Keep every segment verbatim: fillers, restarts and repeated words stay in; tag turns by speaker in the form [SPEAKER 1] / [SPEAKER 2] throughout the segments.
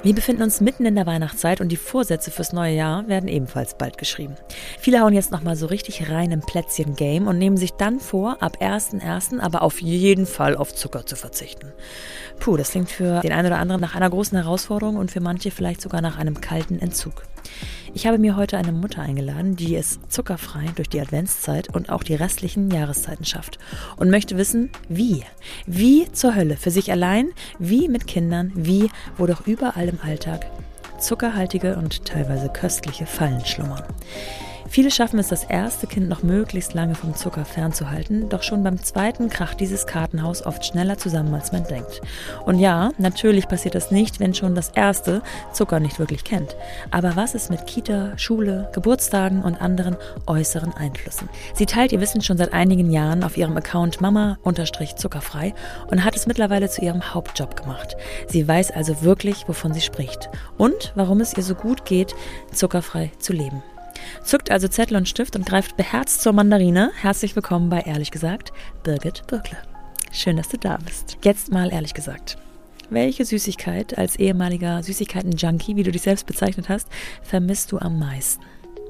[SPEAKER 1] Wir befinden uns mitten in der Weihnachtszeit und die Vorsätze fürs neue Jahr werden ebenfalls bald geschrieben. Viele hauen jetzt nochmal so richtig rein im Plätzchen-Game und nehmen sich dann vor, ab ersten ersten aber auf jeden Fall auf Zucker zu verzichten. Puh, das klingt für den einen oder anderen nach einer großen Herausforderung und für manche vielleicht sogar nach einem kalten Entzug. Ich habe mir heute eine Mutter eingeladen, die es zuckerfrei durch die Adventszeit und auch die restlichen Jahreszeiten schafft und möchte wissen, wie. Wie zur Hölle, für sich allein, wie mit Kindern, wie, wo doch überall im Alltag zuckerhaltige und teilweise köstliche Fallen schlummern. Viele schaffen es, das erste Kind noch möglichst lange vom Zucker fernzuhalten, doch schon beim zweiten kracht dieses Kartenhaus oft schneller zusammen, als man denkt. Und ja, natürlich passiert das nicht, wenn schon das erste Zucker nicht wirklich kennt. Aber was ist mit Kita, Schule, Geburtstagen und anderen äußeren Einflüssen? Sie teilt ihr Wissen schon seit einigen Jahren auf ihrem Account Mama-Zuckerfrei und hat es mittlerweile zu ihrem Hauptjob gemacht. Sie weiß also wirklich, wovon sie spricht und warum es ihr so gut geht, zuckerfrei zu leben. Zückt also Zettel und Stift und greift beherzt zur Mandarine. Herzlich willkommen bei Ehrlich gesagt, Birgit Bürkle. Schön, dass du da bist. Jetzt mal ehrlich gesagt. Welche Süßigkeit als ehemaliger Süßigkeiten-Junkie, wie du dich selbst bezeichnet hast, vermisst du am meisten?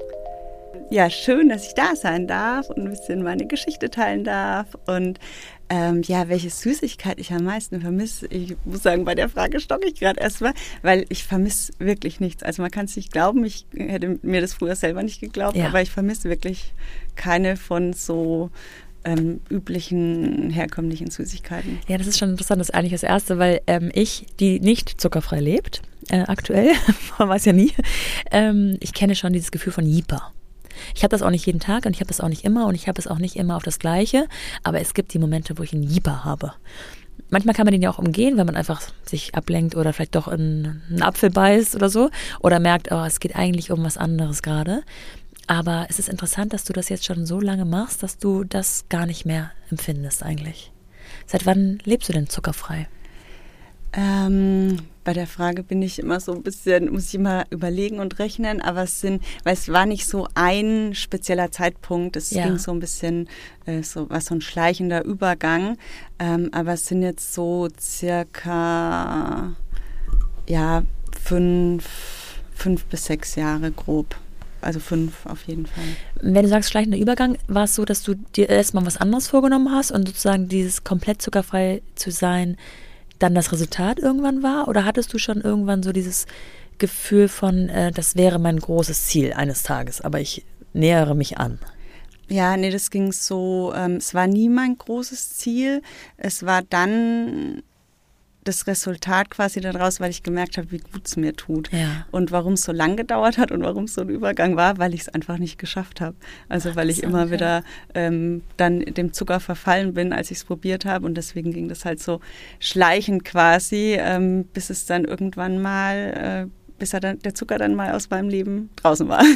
[SPEAKER 2] Ja, schön, dass ich da sein darf und ein bisschen meine Geschichte teilen darf. Und ähm, ja, welche Süßigkeit ich am meisten vermisse, ich muss sagen, bei der Frage stocke ich gerade erstmal, weil ich vermisse wirklich nichts. Also man kann es nicht glauben, ich hätte mir das früher selber nicht geglaubt, ja. Aber ich vermisse wirklich keine von so ähm, üblichen, herkömmlichen Süßigkeiten.
[SPEAKER 1] Ja, das ist schon interessant, das ist eigentlich das Erste, weil ähm, ich, die nicht zuckerfrei lebt, äh, aktuell, man weiß ja nie, ähm, ich kenne schon dieses Gefühl von Jeeper. Ich habe das auch nicht jeden Tag und ich habe das auch nicht immer und ich habe es auch nicht immer auf das Gleiche, aber es gibt die Momente, wo ich einen Jeeper habe. Manchmal kann man den ja auch umgehen, wenn man einfach sich ablenkt oder vielleicht doch in einen Apfel beißt oder so oder merkt, oh, es geht eigentlich um was anderes gerade. Aber es ist interessant, dass du das jetzt schon so lange machst, dass du das gar nicht mehr empfindest eigentlich. Seit wann lebst du denn zuckerfrei?
[SPEAKER 2] Ähm, bei der Frage bin ich immer so ein bisschen, muss ich immer überlegen und rechnen, aber es sind, weil es war nicht so ein spezieller Zeitpunkt, es ja. ging so ein bisschen, äh, so was so ein schleichender Übergang, ähm, aber es sind jetzt so circa, ja, fünf, fünf bis sechs Jahre grob. Also fünf auf jeden Fall.
[SPEAKER 1] Wenn du sagst schleichender Übergang, war es so, dass du dir erstmal was anderes vorgenommen hast und sozusagen dieses komplett zuckerfrei zu sein dann das Resultat irgendwann war? Oder hattest du schon irgendwann so dieses Gefühl von, äh, das wäre mein großes Ziel eines Tages, aber ich nähere mich an?
[SPEAKER 2] Ja, nee, das ging so, ähm, es war nie mein großes Ziel. Es war dann das Resultat quasi daraus, weil ich gemerkt habe, wie gut es mir tut. Ja. Und warum es so lang gedauert hat und warum es so ein Übergang war, weil ich es einfach nicht geschafft habe. Also Ach, weil ich immer wieder ähm, dann dem Zucker verfallen bin, als ich es probiert habe. Und deswegen ging das halt so schleichend quasi, ähm, bis es dann irgendwann mal, äh, bis er dann, der Zucker dann mal aus meinem Leben draußen war.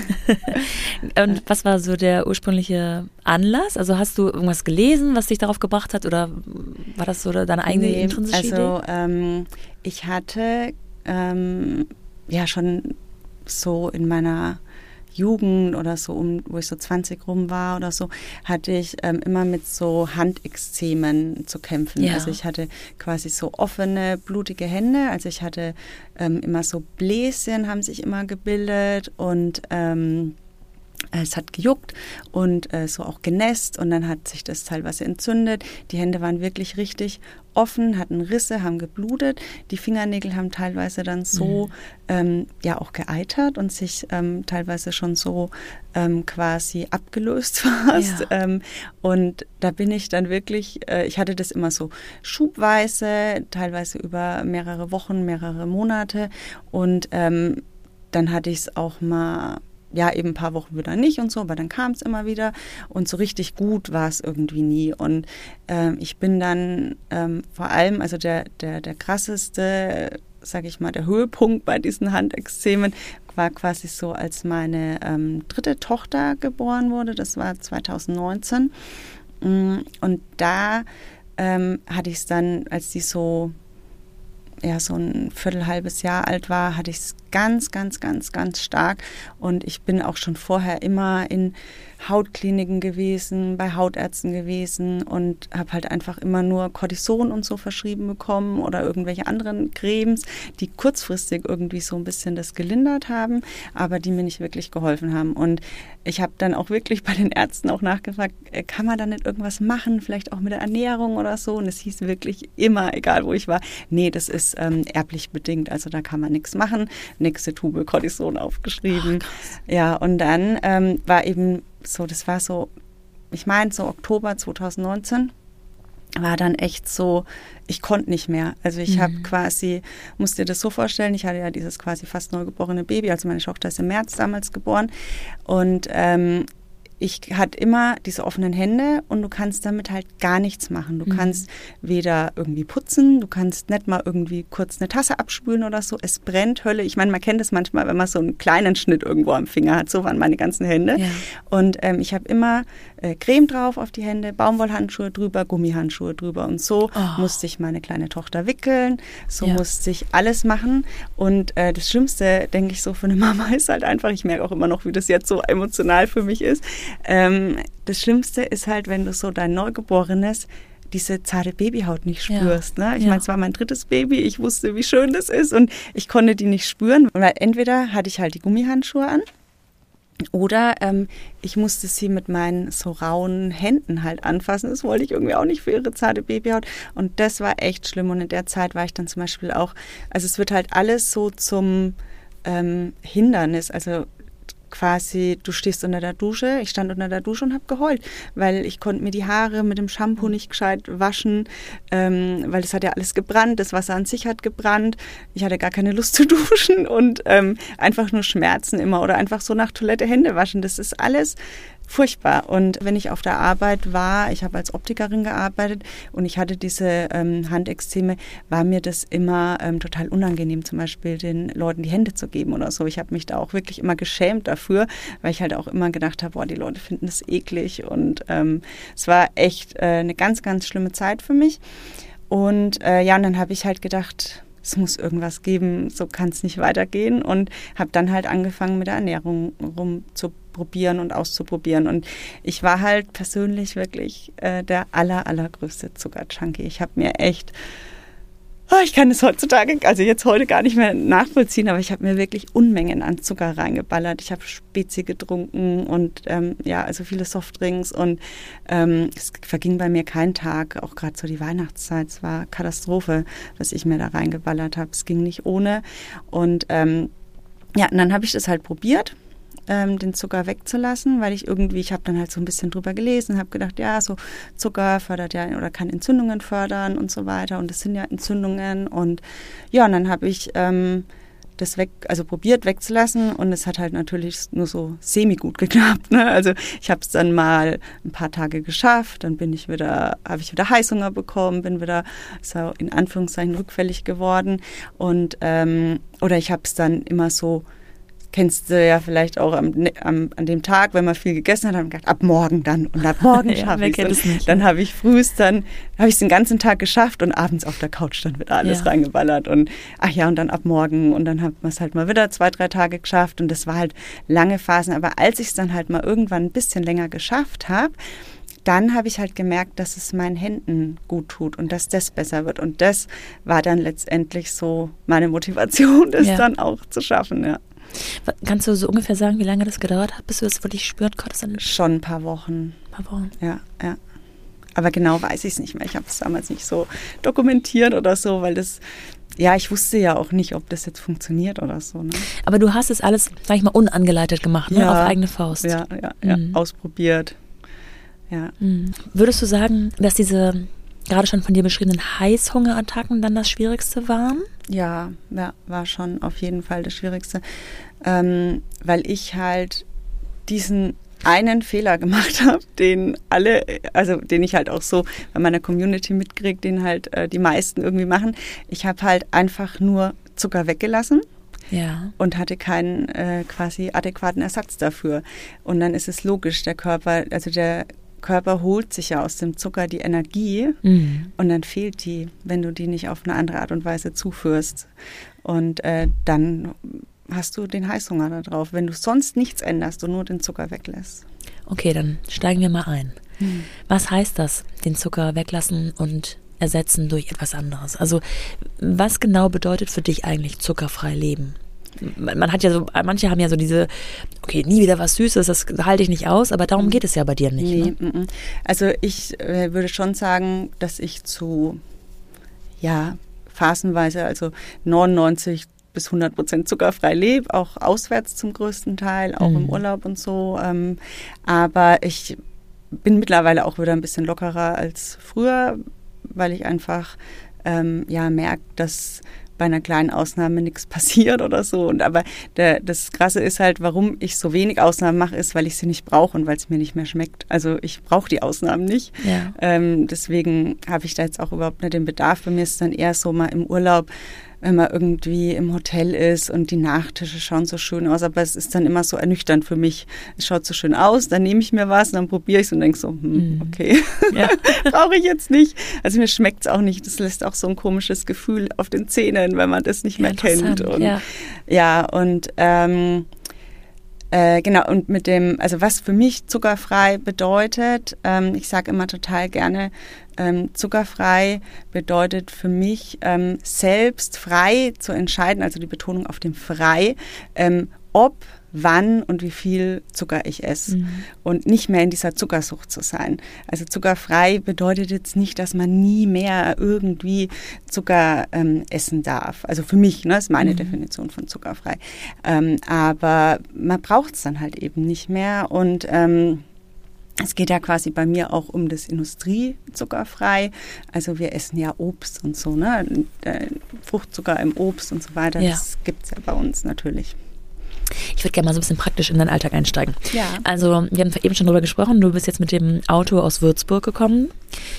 [SPEAKER 1] Und was war so der ursprüngliche Anlass? Also hast du irgendwas gelesen, was dich darauf gebracht hat, oder war das so deine eigene nee, intrinsische Idee?
[SPEAKER 2] Also ähm, ich hatte ähm, ja schon so in meiner Jugend oder so, um, wo ich so zwanzig rum war oder so, hatte ich ähm, immer mit so Handekzemen zu kämpfen. Ja. Also ich hatte quasi so offene, blutige Hände. Also ich hatte ähm, immer so Bläschen, haben sich immer gebildet und ähm, es hat gejuckt und äh, so auch genässt und dann hat sich das teilweise entzündet. Die Hände waren wirklich richtig offen, hatten Risse, haben geblutet. Die Fingernägel haben teilweise dann so mhm. ähm, ja auch geeitert und sich ähm, teilweise schon so ähm, quasi abgelöst fast. Ja. Ähm, und da bin ich dann wirklich, äh, ich hatte das immer so schubweise, teilweise über mehrere Wochen, mehrere Monate und ähm, dann hatte ich es auch mal ja, eben ein paar Wochen wieder nicht und so, aber dann kam es immer wieder und so richtig gut war es irgendwie nie. Und ähm, ich bin dann ähm, vor allem, also der, der, der krasseste, sage ich mal, der Höhepunkt bei diesen Handekzemen war quasi so, als meine ähm, dritte Tochter geboren wurde, das war zwanzig neunzehn. Und da ähm, hatte ich es dann, als die so ja so ein Viertel, halbes Jahr alt war, hatte ich es ganz, ganz, ganz, ganz stark. Und ich bin auch schon vorher immer in Hautkliniken gewesen, bei Hautärzten gewesen und habe halt einfach immer nur Cortison und so verschrieben bekommen oder irgendwelche anderen Cremes, die kurzfristig irgendwie so ein bisschen das gelindert haben, aber die mir nicht wirklich geholfen haben. Und ich habe dann auch wirklich bei den Ärzten auch nachgefragt, kann man da nicht irgendwas machen, vielleicht auch mit der Ernährung oder so? Und es hieß wirklich immer, egal wo ich war, nee, das ist ähm, erblich bedingt, also da kann man nichts machen. Nächste Tube Cortison aufgeschrieben. Oh, ja, und dann ähm, war eben so, das war so, ich meine so Oktober zwanzig neunzehn, war dann echt so, ich konnte nicht mehr. Also ich mhm. habe quasi, musst dir das so vorstellen, ich hatte ja dieses quasi fast neugeborene Baby, also meine Tochter ist im März damals geboren und ähm, ich hatte immer diese offenen Hände und du kannst damit halt gar nichts machen. Du mhm. kannst weder irgendwie putzen, du kannst nicht mal irgendwie kurz eine Tasse abspülen oder so. Es brennt Hölle. Ich meine, man kennt das manchmal, wenn man so einen kleinen Schnitt irgendwo am Finger hat. So waren meine ganzen Hände. Ja. Und ähm, ich habe immer äh, Creme drauf auf die Hände, Baumwollhandschuhe drüber, Gummihandschuhe drüber. Und so oh. musste ich meine kleine Tochter wickeln. So ja. musste ich alles machen. Und äh, das Schlimmste, denke ich so, für eine Mama ist halt einfach, ich merke auch immer noch, wie das jetzt so emotional für mich ist, Ähm, das Schlimmste ist halt, wenn du so dein Neugeborenes, diese zarte Babyhaut nicht spürst. Ja. Ne? Ich ja. meine, es war mein drittes Baby, ich wusste, wie schön das ist und ich konnte die nicht spüren. Und entweder hatte ich halt die Gummihandschuhe an oder ähm, ich musste sie mit meinen so rauen Händen halt anfassen. Das wollte ich irgendwie auch nicht für ihre zarte Babyhaut. Und das war echt schlimm. Und in der Zeit war ich dann zum Beispiel auch, also es wird halt alles so zum ähm, Hindernis, also quasi, du stehst unter der Dusche, ich stand unter der Dusche und habe geheult, weil ich konnte mir die Haare mit dem Shampoo nicht gescheit waschen, ähm, weil das hat ja alles gebrannt, das Wasser an sich hat gebrannt, ich hatte gar keine Lust zu duschen und ähm, einfach nur Schmerzen immer oder einfach so nach Toilette Hände waschen, das ist alles furchtbar. Und wenn ich auf der Arbeit war, ich habe als Optikerin gearbeitet und ich hatte diese ähm, Handekzeme, war mir das immer ähm, total unangenehm, zum Beispiel den Leuten die Hände zu geben oder so. Ich habe mich da auch wirklich immer geschämt dafür, weil ich halt auch immer gedacht habe, boah, die Leute finden das eklig. Und ähm, es war echt äh, eine ganz, ganz schlimme Zeit für mich. Und äh, ja, und dann habe ich halt gedacht, es muss irgendwas geben, so kann es nicht weitergehen und habe dann halt angefangen mit der Ernährung rumzuprobieren und auszuprobieren und ich war halt persönlich wirklich äh, der aller, allergrößte Zuckerjunkie. Ich habe mir echt, oh, ich kann es heutzutage, also jetzt heute gar nicht mehr nachvollziehen, aber ich habe mir wirklich Unmengen an Zucker reingeballert. Ich habe Spezi getrunken und ähm, ja, also viele Softdrinks und ähm, es verging bei mir kein Tag, auch gerade so die Weihnachtszeit, es war Katastrophe, was ich mir da reingeballert habe. Es ging nicht ohne und ähm, ja, und dann habe ich das halt probiert, ähm, den Zucker wegzulassen, weil ich irgendwie, ich habe dann halt so ein bisschen drüber gelesen, habe gedacht, ja, so Zucker fördert ja oder kann Entzündungen fördern und so weiter und das sind ja Entzündungen und ja, und dann habe ich ähm, das weg, also probiert wegzulassen und es hat halt natürlich nur so semi-gut geklappt. Ne? Also ich habe es dann mal ein paar Tage geschafft, dann bin ich wieder, habe ich wieder Heißhunger bekommen, bin wieder so in Anführungszeichen rückfällig geworden und ähm, oder ich habe es dann immer so, kennst du ja vielleicht auch am, am, an dem Tag, wenn man viel gegessen hat, haben gedacht, ab morgen dann und ab morgen schaffe ich es. Nicht. Dann habe ich frühst, dann habe ich es den ganzen Tag geschafft und abends auf der Couch dann wird alles ja. reingeballert und ach ja, und dann ab morgen und dann hat man es halt mal wieder zwei, drei Tage geschafft und das war halt lange Phasen. Aber als ich es dann halt mal irgendwann ein bisschen länger geschafft habe, dann habe ich halt gemerkt, dass es meinen Händen gut tut und dass das besser wird. Und das war dann letztendlich so meine Motivation, das ja. dann auch zu schaffen, ja.
[SPEAKER 1] Kannst du so ungefähr sagen, wie lange das gedauert hat, bis du das wirklich spüren konntest?
[SPEAKER 2] Schon ein paar Wochen.
[SPEAKER 1] Ein paar Wochen.
[SPEAKER 2] Ja, ja. Aber genau weiß ich es nicht mehr. Ich habe es damals nicht so dokumentiert oder so, weil das, ja, ich wusste ja auch nicht, ob das jetzt funktioniert oder so. Ne?
[SPEAKER 1] Aber du hast es alles, sag ich mal, unangeleitet gemacht, ne?
[SPEAKER 2] Ja,
[SPEAKER 1] auf eigene Faust.
[SPEAKER 2] Ja, ja, ja. Mhm. Ausprobiert. Ja.
[SPEAKER 1] Mhm. Würdest du sagen, dass diese gerade schon von dir beschriebenen Heißhungerattacken dann das Schwierigste waren?
[SPEAKER 2] Ja, ja, war schon auf jeden Fall das Schwierigste, ähm, weil ich halt diesen einen Fehler gemacht habe, den alle, also den ich halt auch so bei meiner Community mitkriege, den halt äh, die meisten irgendwie machen. Ich habe halt einfach nur Zucker weggelassen.
[SPEAKER 1] Ja.
[SPEAKER 2] Und hatte keinen äh, quasi adäquaten Ersatz dafür. Und dann ist es logisch, der Körper, also der Körper holt sich ja aus dem Zucker die Energie
[SPEAKER 1] Mhm.
[SPEAKER 2] und dann fehlt die, wenn du die nicht auf eine andere Art und Weise zuführst. Und äh, dann hast du den Heißhunger da drauf, wenn du sonst nichts änderst und nur den Zucker weglässt.
[SPEAKER 1] Okay, dann steigen wir mal ein.
[SPEAKER 2] Mhm.
[SPEAKER 1] Was heißt das, den Zucker weglassen und ersetzen durch etwas anderes? Also was genau bedeutet für dich eigentlich zuckerfrei leben? Man man hat ja so, manche haben ja so diese, okay, nie wieder was Süßes, das halte ich nicht aus, aber darum geht es ja bei dir nicht.
[SPEAKER 2] Nee,
[SPEAKER 1] Ne?
[SPEAKER 2] mm, mm. Also ich äh, würde schon sagen, dass ich zu, ja, phasenweise, also neunundneunzig bis hundert Prozent zuckerfrei lebe, auch auswärts zum größten Teil, auch
[SPEAKER 1] Mhm.
[SPEAKER 2] im Urlaub und so. Ähm, aber ich bin mittlerweile auch wieder ein bisschen lockerer als früher, weil ich einfach ähm, ja merke, dass bei einer kleinen Ausnahme nichts passiert oder so. Und aber der, das Krasse ist halt, warum ich so wenig Ausnahmen mache, ist, weil ich sie nicht brauche und weil es mir nicht mehr schmeckt. Also ich brauche die Ausnahmen nicht.
[SPEAKER 1] Ja.
[SPEAKER 2] Ähm, deswegen habe ich da jetzt auch überhaupt nicht den Bedarf. Bei mir ist es dann eher so mal im Urlaub, wenn man irgendwie im Hotel ist und die Nachtische schauen so schön aus, aber es ist dann immer so ernüchternd für mich. Es schaut so schön aus, dann nehme ich mir was und dann probiere ich es und denke so, hm, okay,
[SPEAKER 1] Ja.
[SPEAKER 2] brauche ich jetzt nicht. Also mir schmeckt es auch nicht. Das lässt auch so ein komisches Gefühl auf den Zähnen, wenn man das nicht mehr kennt.
[SPEAKER 1] Interessant,
[SPEAKER 2] Und,
[SPEAKER 1] ja.
[SPEAKER 2] ja, und ähm, äh, genau, und mit dem, also was für mich zuckerfrei bedeutet, ähm, ich sage immer total gerne, ähm, zuckerfrei bedeutet für mich, ähm, selbst frei zu entscheiden, also die Betonung auf dem frei, ähm, ob, wann und wie viel Zucker ich esse
[SPEAKER 1] Mhm.
[SPEAKER 2] und nicht mehr in dieser Zuckersucht zu sein. Also zuckerfrei bedeutet jetzt nicht, dass man nie mehr irgendwie Zucker ähm, essen darf. Also für mich, ne, ist meine
[SPEAKER 1] Mhm.
[SPEAKER 2] Definition von zuckerfrei. Ähm, aber man braucht es dann halt eben nicht mehr und ähm, es geht ja quasi bei mir auch um das Industriezuckerfrei. Also wir essen ja Obst und so, ne? Äh, Fruchtzucker im Obst und so weiter.
[SPEAKER 1] Ja.
[SPEAKER 2] Das gibt es ja bei uns natürlich.
[SPEAKER 1] Ich würde gerne mal so ein bisschen praktisch in deinen Alltag einsteigen.
[SPEAKER 2] Ja.
[SPEAKER 1] Also wir haben eben schon drüber gesprochen, du bist jetzt mit dem Auto aus Würzburg gekommen.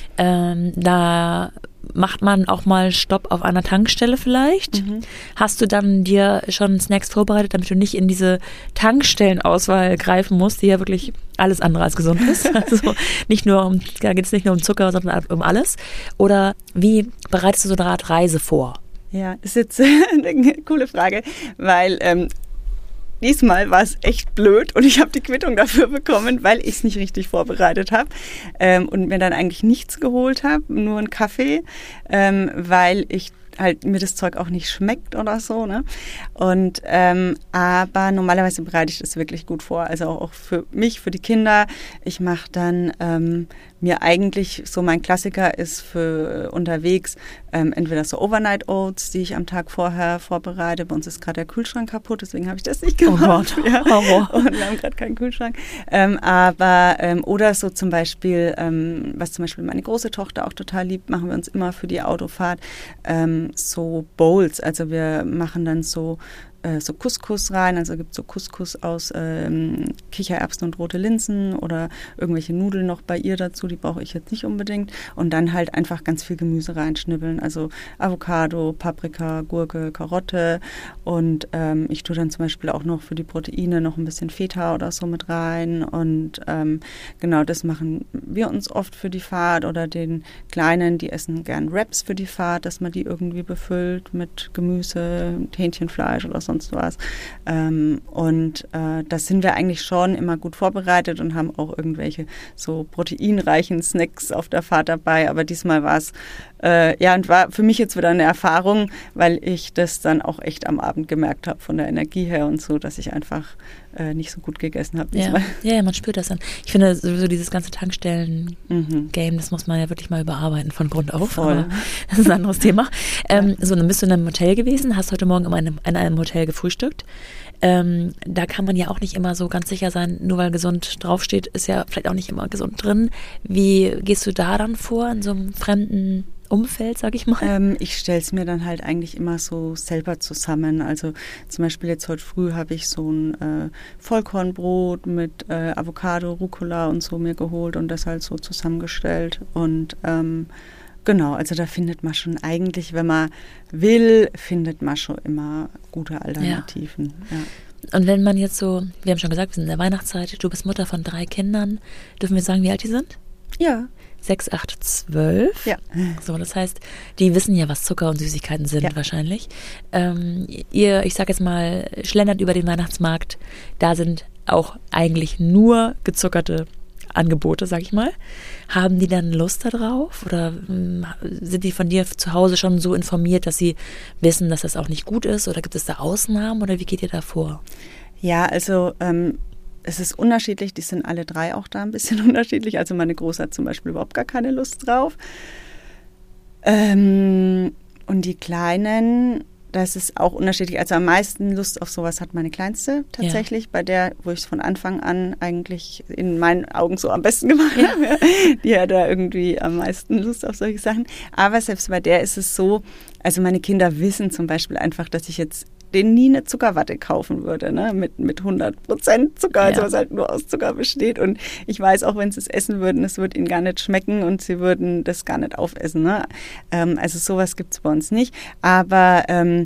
[SPEAKER 1] Ähm, da macht man auch mal Stopp auf einer Tankstelle vielleicht.
[SPEAKER 2] Mhm.
[SPEAKER 1] Hast du dann dir schon Snacks vorbereitet, damit du nicht in diese Tankstellenauswahl greifen musst, die ja wirklich alles andere als gesund ist? Also nicht nur um, da geht es nicht nur um Zucker, sondern um alles. Oder wie bereitest du so eine Art Reise vor?
[SPEAKER 2] Ja, das ist jetzt eine coole Frage, weil ähm, diesmal war es echt blöd und ich habe die Quittung dafür bekommen, weil ich es nicht richtig vorbereitet habe ähm, und mir dann eigentlich nichts geholt habe, nur einen Kaffee, ähm, weil ich halt mir das Zeug auch nicht schmeckt oder so, ne? Und ähm, aber normalerweise bereite ich das wirklich gut vor, also auch für mich, für die Kinder. Ich mache dann ähm, mir eigentlich so mein Klassiker ist für unterwegs ähm, entweder so Overnight Oats, die ich am Tag vorher vorbereite. Bei uns ist gerade der Kühlschrank kaputt, deswegen habe ich das nicht gemacht.
[SPEAKER 1] Oh Gott,
[SPEAKER 2] ja.
[SPEAKER 1] Horror.
[SPEAKER 2] Und wir haben gerade keinen Kühlschrank. Ähm, aber ähm, oder so zum Beispiel, ähm, was zum Beispiel meine große Tochter auch total liebt, machen wir uns immer für die Autofahrt ähm, so Bowls. Also wir machen dann so äh, so Couscous rein, also gibt es so Couscous aus ähm, Kichererbsen und rote Linsen oder irgendwelche Nudeln noch bei ihr dazu, die brauche ich jetzt nicht unbedingt und dann halt einfach ganz viel Gemüse reinschnibbeln, also Avocado, Paprika, Gurke, Karotte und ähm, ich tue dann zum Beispiel auch noch für die Proteine noch ein bisschen Feta oder so mit rein und ähm, genau, das machen wir uns oft für die Fahrt oder den Kleinen, die essen gern Wraps für die Fahrt, dass man die irgendwie befüllt mit Gemüse, Hähnchenfleisch oder so sonst was. Ähm, und äh, da sind wir eigentlich schon immer gut vorbereitet und haben auch irgendwelche so proteinreichen Snacks auf der Fahrt dabei. Aber diesmal war es, äh, ja, und war für mich jetzt wieder eine Erfahrung, weil ich das dann auch echt am Abend gemerkt habe von der Energie her und so, dass ich einfach äh, nicht so gut gegessen habe diesmal.
[SPEAKER 1] Ja, ja, man spürt das dann. Ich finde sowieso dieses ganze Tankstellen-Game,
[SPEAKER 2] Mhm.
[SPEAKER 1] das muss man ja wirklich mal überarbeiten von Grund auf.
[SPEAKER 2] Voll.
[SPEAKER 1] Aber das ist ein anderes Thema. Ähm, so, dann bist du in einem Hotel gewesen, hast heute Morgen in einem, in einem Hotel gefrühstückt. Ähm, da kann man ja auch nicht immer so ganz sicher sein, nur weil gesund draufsteht, ist ja vielleicht auch nicht immer gesund drin. Wie gehst du da dann vor, in so einem fremden Umfeld, sag ich mal?
[SPEAKER 2] Ähm, ich stelle es mir dann halt eigentlich immer so selber zusammen. Also zum Beispiel jetzt heute früh habe ich so ein äh, Vollkornbrot mit äh, Avocado, Rucola und so mir geholt und das halt so zusammengestellt. Und ähm, genau, also da findet man schon eigentlich, wenn man will, findet man schon immer gute Alternativen. Ja. Ja.
[SPEAKER 1] Und wenn man jetzt so, wir haben schon gesagt, wir sind in der Weihnachtszeit, du bist Mutter von drei Kindern, dürfen wir sagen, wie alt die sind?
[SPEAKER 2] Ja.
[SPEAKER 1] Sechs, acht, zwölf.
[SPEAKER 2] Ja.
[SPEAKER 1] So, das heißt, die wissen ja, was Zucker und Süßigkeiten sind ja. wahrscheinlich. Ähm, ihr, ich sag jetzt mal, schlendert über den Weihnachtsmarkt, da sind auch eigentlich nur gezuckerte Angebote, sag ich mal. Haben die dann Lust darauf oder ähm, sind die von dir zu Hause schon so informiert, dass sie wissen, dass das auch nicht gut ist, oder gibt es da Ausnahmen oder wie geht ihr da vor?
[SPEAKER 2] Ja, also ähm, es ist unterschiedlich, die sind alle drei auch da ein bisschen unterschiedlich. Also meine Große hat zum Beispiel überhaupt gar keine Lust drauf. Ähm, und die Kleinen, das ist auch unterschiedlich. Also am meisten Lust auf sowas hat meine Kleinste tatsächlich, ja. bei der, wo ich es von Anfang an eigentlich in meinen Augen so am besten gemacht ja. habe. Die hat da irgendwie am meisten Lust auf solche Sachen. Aber selbst bei der ist es so, also meine Kinder wissen zum Beispiel einfach, dass ich jetzt denen nie eine Zuckerwatte kaufen würde, ne? mit, mit hundert Prozent Zucker, also ja. was halt nur aus Zucker besteht. Und ich weiß auch, wenn sie es essen würden, es würde ihnen gar nicht schmecken und sie würden das gar nicht aufessen. Ne? Ähm, also sowas gibt es bei uns nicht. Aber ähm,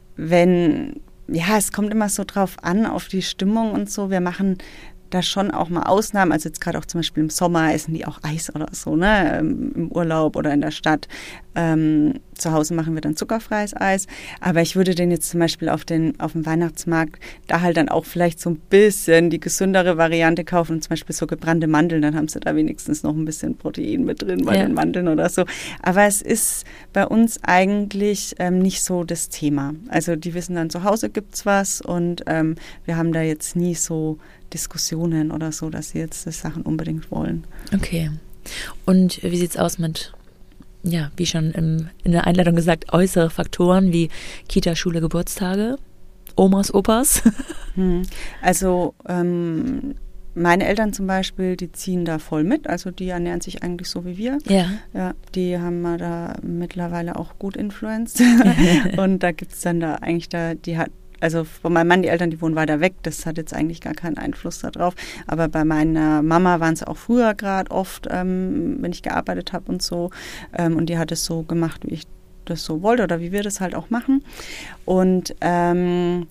[SPEAKER 2] wenn, ja, es kommt immer so drauf an, auf die Stimmung und so. Wir machen da schon auch mal Ausnahmen, also jetzt gerade auch zum Beispiel im Sommer essen die auch Eis oder so, ne, im Urlaub oder in der Stadt. Ähm, zu Hause machen wir dann zuckerfreies Eis, aber ich würde den jetzt zum Beispiel auf den auf dem Weihnachtsmarkt da halt dann auch vielleicht so ein bisschen die gesündere Variante kaufen, zum Beispiel so gebrannte Mandeln, dann haben sie da wenigstens noch ein bisschen Protein mit drin bei ja. den Mandeln oder so. Aber es ist bei uns eigentlich ähm, nicht so das Thema. Also die wissen dann, zu Hause gibt's was und ähm, wir haben da jetzt nie so Diskussionen oder so, dass sie jetzt das Sachen unbedingt wollen.
[SPEAKER 1] Okay. Und wie sieht's aus mit, ja, wie schon im, in der Einleitung gesagt, äußere Faktoren wie Kita, Schule, Geburtstage, Omas, Opas?
[SPEAKER 2] Hm. Also ähm, meine Eltern zum Beispiel, die ziehen da voll mit, also die ernähren sich eigentlich so wie wir.
[SPEAKER 1] Ja.
[SPEAKER 2] Ja, die haben wir da mittlerweile auch gut influenced. Und da gibt's dann da eigentlich da, die hat Also von meinem Mann, die Eltern, die wohnen weiter weg, das hat jetzt eigentlich gar keinen Einfluss darauf. Aber bei meiner Mama waren es auch früher gerade oft, ähm, wenn ich gearbeitet habe und so. Ähm, und die hat es so gemacht, wie ich das so wollte oder wie wir das halt auch machen. Und ähm,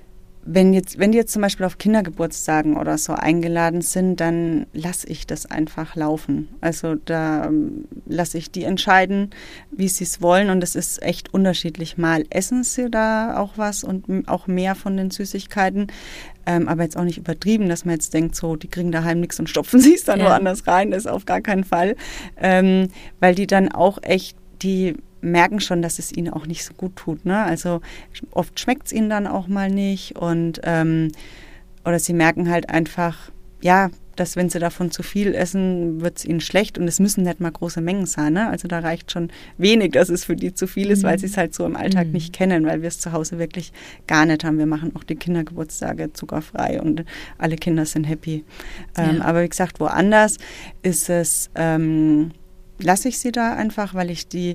[SPEAKER 2] wenn jetzt, wenn die jetzt zum Beispiel auf Kindergeburtstagen oder so eingeladen sind, dann lasse ich das einfach laufen. Also da ähm, lasse ich die entscheiden, wie sie es wollen. Und es ist echt unterschiedlich. Mal essen sie da auch was und m- auch mehr von den Süßigkeiten. Ähm, aber jetzt auch nicht übertrieben, dass man jetzt denkt, so, die kriegen daheim nichts und stopfen sie es dann ja. woanders rein. Das ist auf gar keinen Fall. Ähm, weil die dann auch echt, die merken schon, dass es ihnen auch nicht so gut tut. Ne? Also oft schmeckt es ihnen dann auch mal nicht und ähm, oder sie merken halt einfach, ja, dass wenn sie davon zu viel essen, wird es ihnen schlecht und es müssen nicht mal große Mengen sein. Ne? Also da reicht schon wenig, dass es für die zu viel ist, mhm. weil sie es halt so im Alltag mhm. nicht kennen, weil wir es zu Hause wirklich gar nicht haben. Wir machen auch die Kindergeburtstage zuckerfrei und alle Kinder sind happy. Ähm, ja. Aber wie gesagt, woanders ist es, ähm, lasse ich sie da einfach, weil ich die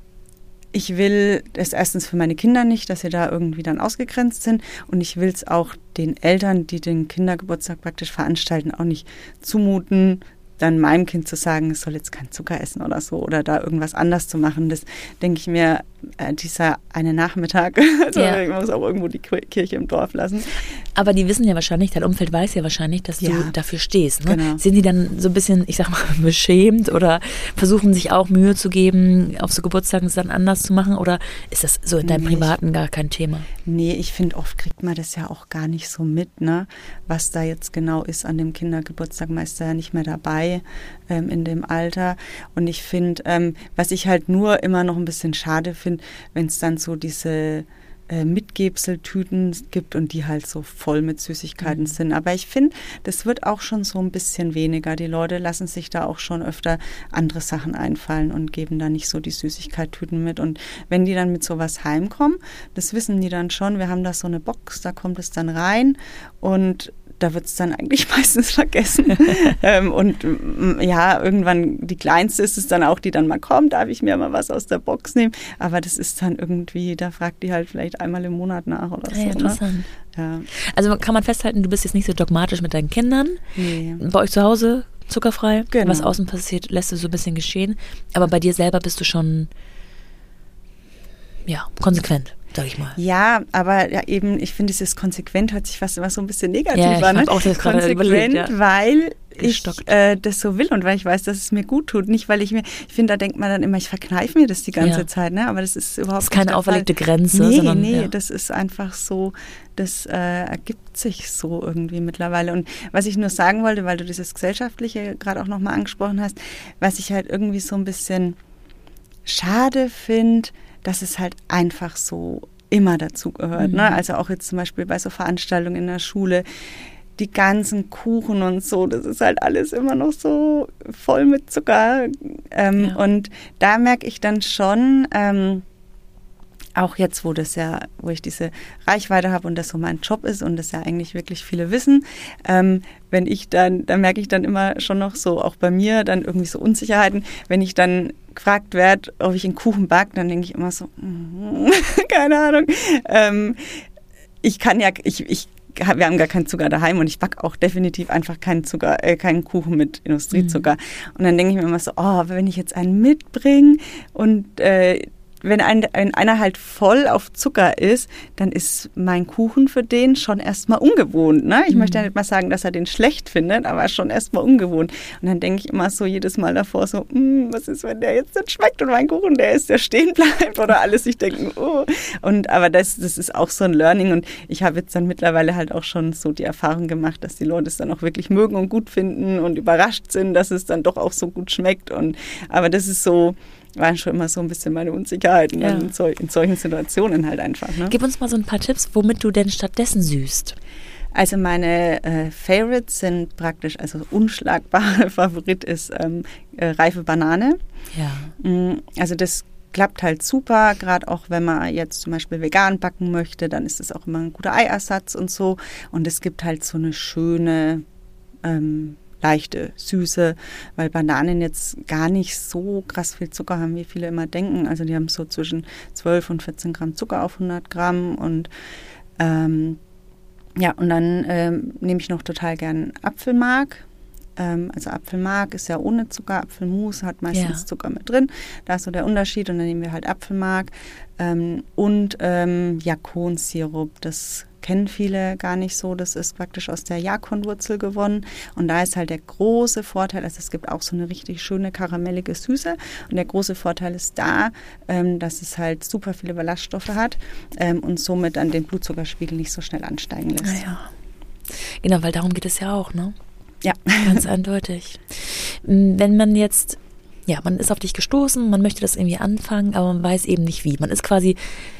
[SPEAKER 2] Ich will es erstens für meine Kinder nicht, dass sie da irgendwie dann ausgegrenzt sind und ich will es auch den Eltern, die den Kindergeburtstag praktisch veranstalten, auch nicht zumuten, dann meinem Kind zu sagen, es soll jetzt kein Zucker essen oder so oder da irgendwas anders zu machen. Das denke ich mir, äh, dieser eine Nachmittag, also ja. ich muss auch irgendwo die Kirche im Dorf lassen.
[SPEAKER 1] Aber die wissen ja wahrscheinlich, dein Umfeld weiß ja wahrscheinlich, dass ja. du dafür stehst. Ne?
[SPEAKER 2] Genau.
[SPEAKER 1] Sind die dann so ein bisschen, ich sag mal, beschämt oder versuchen sich auch Mühe zu geben, auf so Geburtstagen es dann anders zu machen oder ist das so in deinem nee, Privaten gar kein Thema?
[SPEAKER 2] Nee, ich finde, oft kriegt man das ja auch gar nicht so mit, ne? Was da jetzt genau ist an dem Kindergeburtstag. Man ist da ja nicht mehr dabei ähm, in dem Alter. Und ich finde, ähm, was ich halt nur immer noch ein bisschen schade finde, wenn es dann so diese äh, Mitgebseltüten gibt und die halt so voll mit Süßigkeiten mhm. sind. Aber ich finde, das wird auch schon so ein bisschen weniger. Die Leute lassen sich da auch schon öfter andere Sachen einfallen und geben da nicht so die Süßigkeittüten mit. Und wenn die dann mit sowas heimkommen, das wissen die dann schon, wir haben da so eine Box, da kommt es dann rein und da wird es dann eigentlich meistens vergessen. ähm, und ja, irgendwann, die Kleinste ist es dann auch, die dann mal kommt, darf ich mir mal was aus der Box nehmen. Aber das ist dann irgendwie, da fragt die halt vielleicht einmal im Monat nach oder so.
[SPEAKER 1] Ja, interessant.
[SPEAKER 2] Ne? Ja.
[SPEAKER 1] Also kann man festhalten, du bist jetzt nicht so dogmatisch mit deinen Kindern.
[SPEAKER 2] Nee.
[SPEAKER 1] Bei euch zu Hause zuckerfrei.
[SPEAKER 2] Genau.
[SPEAKER 1] Was außen passiert, lässt du so ein bisschen geschehen. Aber bei dir selber bist du schon ja, konsequent. sag ich mal.
[SPEAKER 2] Ja, aber ja, eben, ich finde, dieses konsequent hört sich fast immer so ein bisschen negativ
[SPEAKER 1] ja, ich
[SPEAKER 2] an. Ne?
[SPEAKER 1] Auch das gerade überlegt, ja.
[SPEAKER 2] Weil ich äh, das so will und weil ich weiß, dass es mir gut tut. Nicht, weil ich mir, ich finde, da denkt man dann immer, ich verkneife mir das die ganze ja. Zeit, ne? Aber das ist überhaupt
[SPEAKER 1] das ist keine
[SPEAKER 2] nicht
[SPEAKER 1] auferlegte
[SPEAKER 2] Fall.
[SPEAKER 1] Grenze.
[SPEAKER 2] Nee,
[SPEAKER 1] sondern,
[SPEAKER 2] nee,
[SPEAKER 1] ja.
[SPEAKER 2] das ist einfach so, das äh, ergibt sich so irgendwie mittlerweile. Und was ich nur sagen wollte, weil du dieses Gesellschaftliche gerade auch nochmal angesprochen hast, was ich halt irgendwie so ein bisschen schade finde, dass es halt einfach so immer dazu gehört. Mhm. Ne? Also auch jetzt zum Beispiel bei so Veranstaltungen in der Schule, die ganzen Kuchen und so, das ist halt alles immer noch so voll mit Zucker. Ähm, ja. Und da merke ich dann schon, ähm, auch jetzt, wo das ja, wo ich diese Reichweite habe und das so mein Job ist und das ja eigentlich wirklich viele wissen, ähm, wenn ich dann, da merke ich dann immer schon noch so, auch bei mir, dann irgendwie so Unsicherheiten, wenn ich dann gefragt werde, ob ich einen Kuchen backe, dann denke ich immer so, mm, keine Ahnung. Ähm, ich kann ja, ich, ich wir haben gar keinen Zucker daheim und ich backe auch definitiv einfach keinen Zucker, äh, keinen Kuchen mit Industriezucker. Mhm. Und dann denke ich mir immer so, oh, wenn ich jetzt einen mitbringe und äh, wenn, ein, wenn einer halt voll auf Zucker ist, dann ist mein Kuchen für den schon erstmal ungewohnt. Ne? Ich mhm. möchte ja nicht mal sagen, dass er den schlecht findet, aber schon erstmal ungewohnt. Und dann denke ich immer so jedes Mal davor so, was ist, wenn der jetzt nicht schmeckt und mein Kuchen, der ist, der stehen bleibt oder alles. Ich denke, oh. Und aber das, das ist auch so ein Learning und ich habe jetzt dann mittlerweile halt auch schon so die Erfahrung gemacht, dass die Leute es dann auch wirklich mögen und gut finden und überrascht sind, dass es dann doch auch so gut schmeckt. Und aber das ist so, waren schon immer so ein bisschen meine Unsicherheiten ja. in, sol- in solchen Situationen halt einfach. Ne?
[SPEAKER 1] Gib uns mal so ein paar Tipps, womit du denn stattdessen süßt.
[SPEAKER 2] Also meine äh, Favorites sind praktisch, also unschlagbare Favorit ist ähm, äh, reife Banane.
[SPEAKER 1] Ja.
[SPEAKER 2] Also das klappt halt super, gerade auch wenn man jetzt zum Beispiel vegan backen möchte, dann ist das auch immer ein guter Eiersatz und so. Und es gibt halt so eine schöne ähm, leichte Süße, weil Bananen jetzt gar nicht so krass viel Zucker haben, wie viele immer denken. Also die haben so zwischen zwölf und vierzehn Gramm Zucker auf hundert Gramm und ähm, ja, und dann ähm, nehme ich noch total gern Apfelmark. Ähm, also Apfelmark ist ja ohne Zucker, Apfelmus hat meistens ja. Zucker mit drin. Da ist so der Unterschied und dann nehmen wir halt Apfelmark ähm, und ähm, Jakonsirup. Das kennen viele gar nicht so. Das ist praktisch aus der Jakonwurzel gewonnen. Und da ist halt der große Vorteil, also es gibt auch so eine richtig schöne karamellige Süße. Und der große Vorteil ist da, ähm, dass es halt super viele Ballaststoffe hat ähm, und somit dann den Blutzuckerspiegel nicht so schnell ansteigen lässt.
[SPEAKER 1] Ah ja. Genau, weil darum geht es ja auch, ne?
[SPEAKER 2] Ja.
[SPEAKER 1] Ganz eindeutig. Wenn man jetzt, ja, man ist auf dich gestoßen, man möchte das irgendwie anfangen, aber man weiß eben nicht wie. Man ist quasi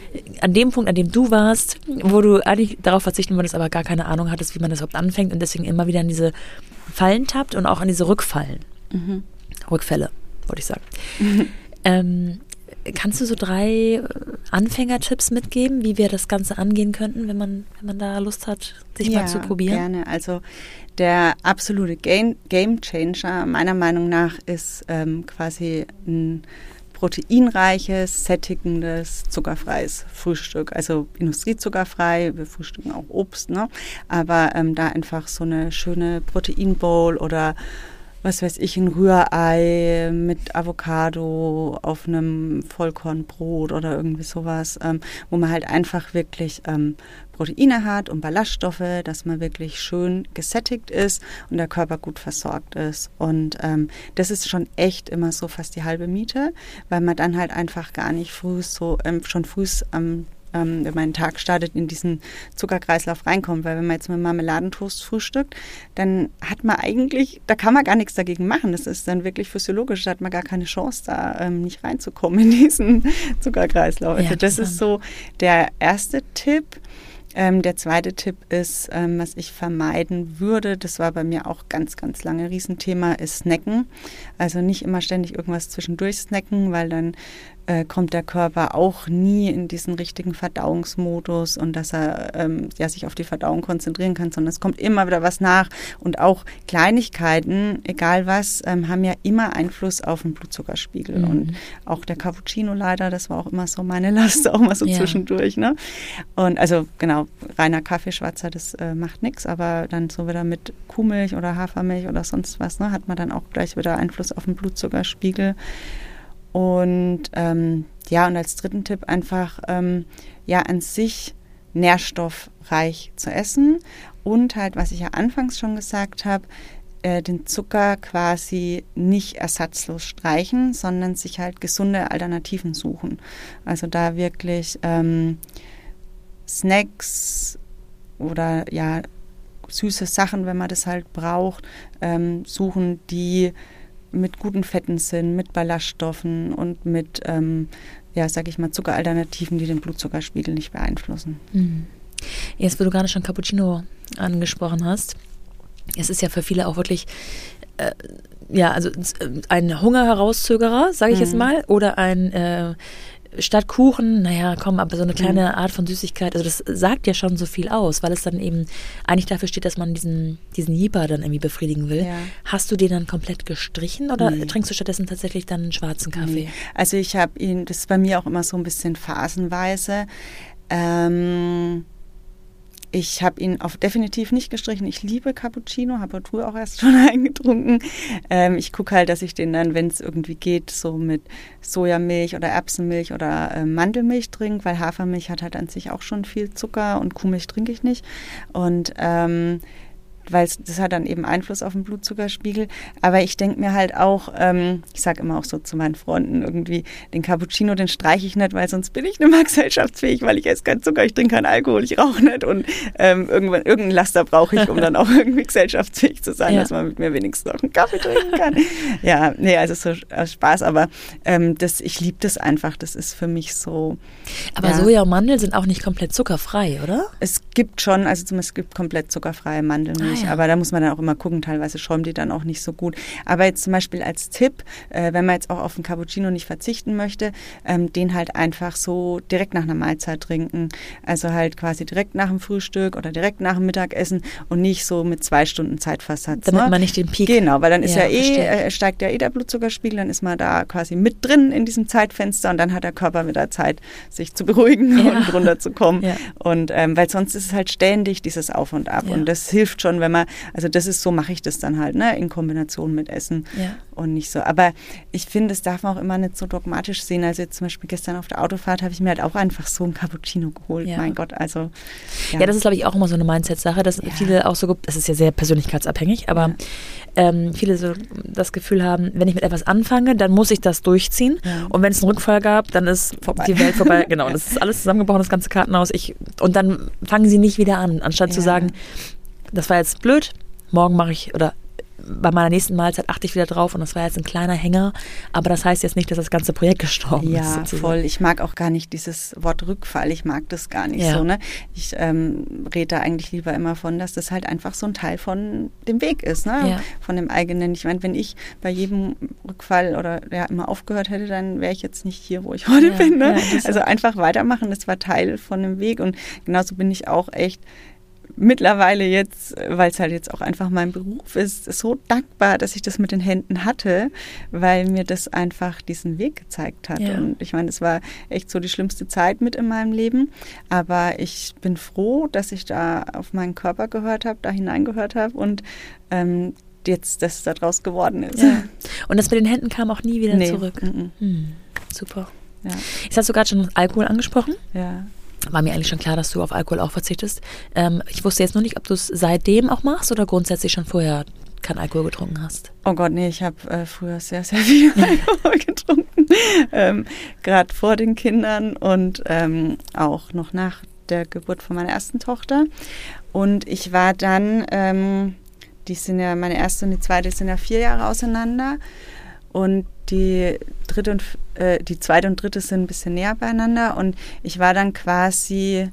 [SPEAKER 1] an dem Punkt, an dem du warst, wo du eigentlich darauf verzichten wolltest, aber gar keine Ahnung hattest, wie man das überhaupt anfängt und deswegen immer wieder an diese Fallen tappt und auch an diese Rückfallen. Mhm. Rückfälle, wollte ich sagen. Mhm. Ähm, kannst du so drei Anfängertipps mitgeben, wie wir das Ganze angehen könnten, wenn man, wenn man da Lust hat, sich
[SPEAKER 2] ja,
[SPEAKER 1] mal zu probieren?
[SPEAKER 2] Ja, gerne. Also der absolute Game, Game Changer meiner Meinung nach ist ähm, quasi ein proteinreiches, sättigendes, zuckerfreies Frühstück. Also industriezuckerfrei, wir frühstücken auch Obst, ne? Aber ähm, da einfach so eine schöne Proteinbowl oder was weiß ich, ein Rührei mit Avocado auf einem Vollkornbrot oder irgendwie sowas, ähm, wo man halt einfach wirklich ähm, Proteine hat und Ballaststoffe, dass man wirklich schön gesättigt ist und der Körper gut versorgt ist. Und ähm, das ist schon echt immer so fast die halbe Miete, weil man dann halt einfach gar nicht früh so, ähm, schon früh am Ähm, wenn man einen Tag startet, in diesen Zuckerkreislauf reinkommt. Weil wenn man jetzt mit Marmeladentoast frühstückt, dann hat man eigentlich, da kann man gar nichts dagegen machen. Das ist dann wirklich physiologisch, da hat man gar keine Chance, da ähm, nicht reinzukommen in diesen Zuckerkreislauf. Also ja, das ist so der erste Tipp. Ähm, der zweite Tipp ist, ähm, was ich vermeiden würde, das war bei mir auch ganz, ganz lange ein Riesenthema, ist Snacken. Also nicht immer ständig irgendwas zwischendurch snacken, weil dann äh, kommt der Körper auch nie in diesen richtigen Verdauungsmodus und dass er ähm, ja, sich auf die Verdauung konzentrieren kann, sondern es kommt immer wieder was nach. Und auch Kleinigkeiten, egal was, ähm, haben ja immer Einfluss auf den Blutzuckerspiegel. Mhm. Und auch der Cappuccino leider, das war auch immer so meine Last, auch mal so ja. zwischendurch. Ne? Und also genau, reiner Kaffee, schwarzer, das äh, macht nichts, aber dann so wieder mit Kuhmilch oder Hafermilch oder sonst was, ne, hat man dann auch gleich wieder Einfluss auf den Blutzuckerspiegel. Und ähm, ja, und als dritten Tipp einfach ähm, ja an sich nährstoffreich zu essen und halt, was ich ja anfangs schon gesagt habe, äh, den Zucker quasi nicht ersatzlos streichen, sondern sich halt gesunde Alternativen suchen. Also da wirklich ähm, Snacks oder ja süße Sachen, wenn man das halt braucht, ähm, suchen, die mit guten Fetten sind, mit Ballaststoffen und mit, ähm, ja, sag ich mal, Zuckeralternativen, die den Blutzuckerspiegel nicht beeinflussen.
[SPEAKER 1] Mhm. Jetzt, wo du gerade schon Cappuccino angesprochen hast, es ist ja für viele auch wirklich, äh, ja, also ein Hungerherauszögerer, sage ich mhm. jetzt mal, oder ein äh, statt Kuchen, naja, komm, aber so eine kleine mhm. Art von Süßigkeit, also das sagt ja schon so viel aus, weil es dann eben eigentlich dafür steht, dass man diesen, diesen Jeeper dann irgendwie befriedigen will. Ja. Hast du den dann komplett gestrichen oder nee. trinkst du stattdessen tatsächlich dann einen schwarzen Kaffee?
[SPEAKER 2] Nee. Also ich habe ihn, das ist bei mir auch immer so ein bisschen phasenweise. Ähm, Ich habe ihn auf definitiv nicht gestrichen. Ich liebe Cappuccino, habe früher auch erst schon eingetrunken. Ähm, ich gucke halt, dass ich den dann, wenn es irgendwie geht, so mit Sojamilch oder Erbsenmilch oder äh, Mandelmilch trinke, weil Hafermilch hat halt an sich auch schon viel Zucker und Kuhmilch trinke ich nicht. Und ähm, weil das hat dann eben Einfluss auf den Blutzuckerspiegel. Aber ich denke mir halt auch, ähm, ich sage immer auch so zu meinen Freunden irgendwie, den Cappuccino, den streiche ich nicht, weil sonst bin ich nicht mehr gesellschaftsfähig, weil ich esse keinen Zucker, ich trinke keinen Alkohol, ich rauche nicht und ähm, irgendwann irgendeinen Laster brauche ich, um dann auch irgendwie gesellschaftsfähig zu sein, ja. dass man mit mir wenigstens noch einen Kaffee trinken kann. Ja, nee, also so aus Spaß, aber ähm, das, ich liebe das einfach, das ist für mich so.
[SPEAKER 1] Aber
[SPEAKER 2] ja.
[SPEAKER 1] Soja und Mandel sind auch nicht komplett zuckerfrei, oder?
[SPEAKER 2] Es gibt schon, also zumindest es gibt komplett zuckerfreie Mandelmilch. Ja. Aber da muss man dann auch immer gucken, teilweise schäumt die dann auch nicht so gut. Aber jetzt zum Beispiel als Tipp, äh, wenn man jetzt auch auf den Cappuccino nicht verzichten möchte, ähm, den halt einfach so direkt nach einer Mahlzeit trinken. Also halt quasi direkt nach dem Frühstück oder direkt nach dem Mittagessen und nicht so mit zwei Stunden Zeitversatz.
[SPEAKER 1] Damit
[SPEAKER 2] ne?
[SPEAKER 1] man nicht den Peak...
[SPEAKER 2] Genau, weil dann ist ja, ja eh,
[SPEAKER 1] äh,
[SPEAKER 2] steigt ja eh der Blutzuckerspiegel, dann ist man da quasi mit drin in diesem Zeitfenster und dann hat der Körper wieder Zeit, sich zu beruhigen ja. und runterzukommen. Ja. Und ähm, weil sonst ist es halt ständig dieses Auf und Ab. Ja. Und das hilft schon, wenn man, also das ist so, mache ich das dann halt, ne, in Kombination mit Essen ja. und nicht so. Aber ich finde, das darf man auch immer nicht so dogmatisch sehen. Also jetzt zum Beispiel gestern auf der Autofahrt habe ich mir halt auch einfach so ein Cappuccino geholt. Ja. Mein Gott, also.
[SPEAKER 1] Ja, ja das ist, glaube ich, auch immer so eine Mindset-Sache, dass ja. viele auch so, das ist ja sehr persönlichkeitsabhängig, aber ja. ähm, viele so das Gefühl haben, wenn ich mit etwas anfange, dann muss ich das durchziehen. Ja. Und wenn es einen Rückfall gab, dann ist vorbei. Die Welt vorbei. Genau, das ist alles zusammengebrochen, das ganze Kartenhaus. Ich, und dann fangen sie nicht wieder an, anstatt ja. zu sagen, das war jetzt blöd, morgen mache ich, oder bei meiner nächsten Mahlzeit achte ich wieder drauf und das war jetzt ein kleiner Hänger, aber das heißt jetzt nicht, dass das ganze Projekt gestorben
[SPEAKER 2] ja,
[SPEAKER 1] ist.
[SPEAKER 2] Ja, voll. Ich mag auch gar nicht dieses Wort Rückfall, ich mag das gar nicht ja. so. Ne? Ich ähm, rede da eigentlich lieber immer von, dass das halt einfach so ein Teil von dem Weg ist, ne? Ja. Von dem eigenen. Ich meine, wenn ich bei jedem Rückfall oder ja immer aufgehört hätte, dann wäre ich jetzt nicht hier, wo ich heute ja, bin. Ne? Ja, also einfach weitermachen, das war Teil von dem Weg und genauso bin ich auch echt mittlerweile jetzt, weil es halt jetzt auch einfach mein Beruf ist, so dankbar, dass ich das mit den Händen hatte, weil mir das einfach diesen Weg gezeigt hat. Ja. Und ich meine, das war echt so die schlimmste Zeit mit in meinem Leben. Aber ich bin froh, dass ich da auf meinen Körper gehört habe, da hineingehört habe und ähm, jetzt das da draus geworden ist.
[SPEAKER 1] Ja. Und das mit den Händen kam auch nie wieder nee. zurück.
[SPEAKER 2] Mhm.
[SPEAKER 1] Hm. Super.
[SPEAKER 2] Ja.
[SPEAKER 1] Jetzt hast du gerade schon Alkohol angesprochen.
[SPEAKER 2] Ja.
[SPEAKER 1] War mir eigentlich schon klar, dass du auf Alkohol auch verzichtest. Ähm, ich wusste jetzt nur nicht, ob du es seitdem auch machst oder grundsätzlich schon vorher keinen Alkohol getrunken hast.
[SPEAKER 2] Oh Gott, nee, ich habe äh, früher sehr, sehr viel Alkohol getrunken. Ähm, Gerade vor den Kindern und ähm, auch noch nach der Geburt von meiner ersten Tochter. Und ich war dann, ähm, die sind ja, meine erste und die zweite sind ja vier Jahre auseinander. Und die dritte und äh, die zweite und dritte sind ein bisschen näher beieinander und ich war dann quasi,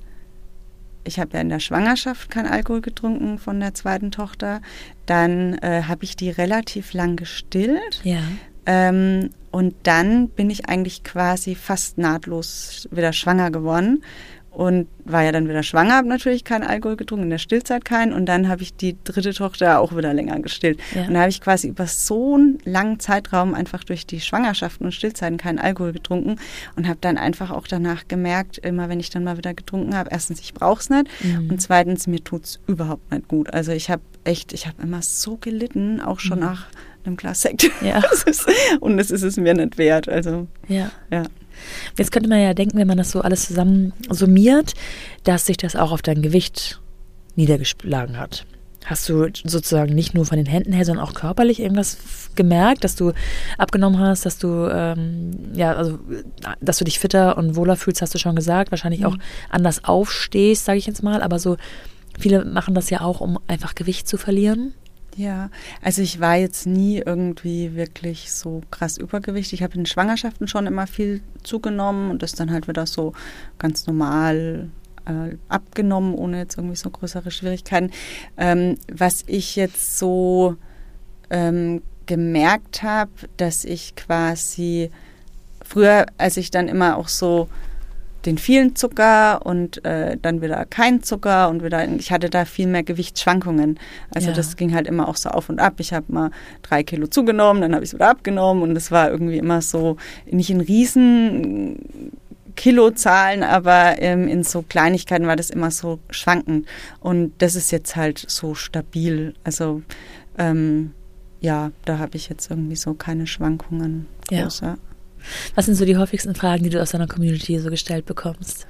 [SPEAKER 2] ich habe ja in der Schwangerschaft keinen Alkohol getrunken von der zweiten Tochter, dann äh, habe ich die relativ lang gestillt
[SPEAKER 1] ja.
[SPEAKER 2] ähm, und dann bin ich eigentlich quasi fast nahtlos wieder schwanger geworden. Und war ja dann wieder schwanger, habe natürlich keinen Alkohol getrunken, in der Stillzeit keinen. Und dann habe ich die dritte Tochter auch wieder länger gestillt. Ja. Und da habe ich quasi über so einen langen Zeitraum einfach durch die Schwangerschaften und Stillzeiten keinen Alkohol getrunken. Und habe dann einfach auch danach gemerkt, immer wenn ich dann mal wieder getrunken habe, erstens, ich brauche es nicht. Mhm. Und zweitens, mir tut es überhaupt nicht gut. Also ich habe echt, ich habe immer so gelitten, auch schon mhm. nach einem Glas Sekt.
[SPEAKER 1] Ja.
[SPEAKER 2] Das ist, und das ist es mir nicht wert. Also,
[SPEAKER 1] ja.
[SPEAKER 2] ja.
[SPEAKER 1] Jetzt könnte man ja denken, wenn man das so alles zusammen summiert, dass sich das auch auf dein Gewicht niedergeschlagen hat. Hast du sozusagen nicht nur von den Händen her, sondern auch körperlich irgendwas gemerkt, dass du abgenommen hast, dass du ähm, ja, also dass du dich fitter und wohler fühlst, hast du schon gesagt, wahrscheinlich mhm. auch anders aufstehst, sage ich jetzt mal, aber so viele machen das ja auch, um einfach Gewicht zu verlieren.
[SPEAKER 2] Ja, also ich war jetzt nie irgendwie wirklich so krass übergewichtig. Ich habe in Schwangerschaften schon immer viel zugenommen und das dann halt wieder so ganz normal äh, abgenommen, ohne jetzt irgendwie so größere Schwierigkeiten. Ähm, was ich jetzt so ähm, gemerkt habe, dass ich quasi früher, als ich dann immer auch so den vielen Zucker und äh, dann wieder kein Zucker und wieder, ich hatte da viel mehr Gewichtsschwankungen. Also ja. das ging halt immer auch so auf und ab. Ich habe mal drei Kilo zugenommen, dann habe ich es wieder abgenommen und es war irgendwie immer so, nicht in riesen Kilozahlen, aber ähm, in so Kleinigkeiten war das immer so schwankend. Und das ist jetzt halt so stabil. Also ähm, ja, da habe ich jetzt irgendwie so keine Schwankungen.
[SPEAKER 1] Ja.
[SPEAKER 2] Groß, ja.
[SPEAKER 1] Was sind so die häufigsten Fragen, die du aus deiner Community so gestellt bekommst?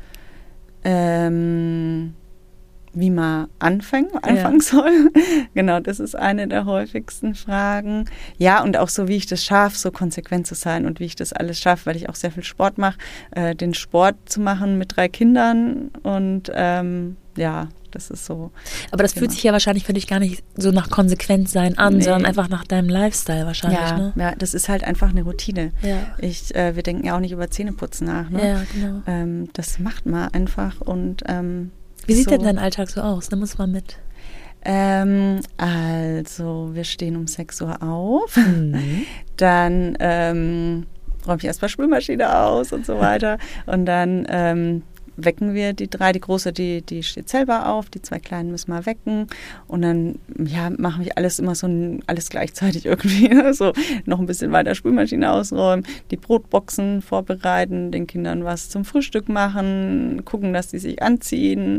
[SPEAKER 2] Ähm, wie man anfangen, anfangen ja. soll. Genau, das ist eine der häufigsten Fragen. Ja, und auch so, wie ich das schaffe, so konsequent zu sein und wie ich das alles schaffe, weil ich auch sehr viel Sport mache, äh, den Sport zu machen mit drei Kindern und ähm, ja, das ist so.
[SPEAKER 1] Aber das fühlt sich ja wahrscheinlich für dich gar nicht so nach Konsequentsein an, nee. sondern einfach nach deinem Lifestyle wahrscheinlich.
[SPEAKER 2] Ja,
[SPEAKER 1] ne?
[SPEAKER 2] ja, das ist halt einfach eine Routine.
[SPEAKER 1] Ja.
[SPEAKER 2] Ich, äh, wir denken ja auch nicht über Zähneputzen nach. Ne?
[SPEAKER 1] Ja, genau.
[SPEAKER 2] Ähm, das macht man einfach. Und ähm,
[SPEAKER 1] wie sieht
[SPEAKER 2] so.
[SPEAKER 1] denn dein Alltag so aus? Nimm uns mal mit.
[SPEAKER 2] Ähm, also, wir stehen um sechs Uhr auf.
[SPEAKER 1] Mhm.
[SPEAKER 2] Dann ähm, räume ich erstmal Spülmaschine aus und so weiter. Und dann ähm, wecken wir die drei. Die Große, die, die steht selber auf, die zwei Kleinen müssen wir wecken und dann ja, machen wir alles immer so ein, alles gleichzeitig irgendwie. Ne? So noch ein bisschen weiter Spülmaschine ausräumen, die Brotboxen vorbereiten, den Kindern was zum Frühstück machen, gucken, dass die sich anziehen,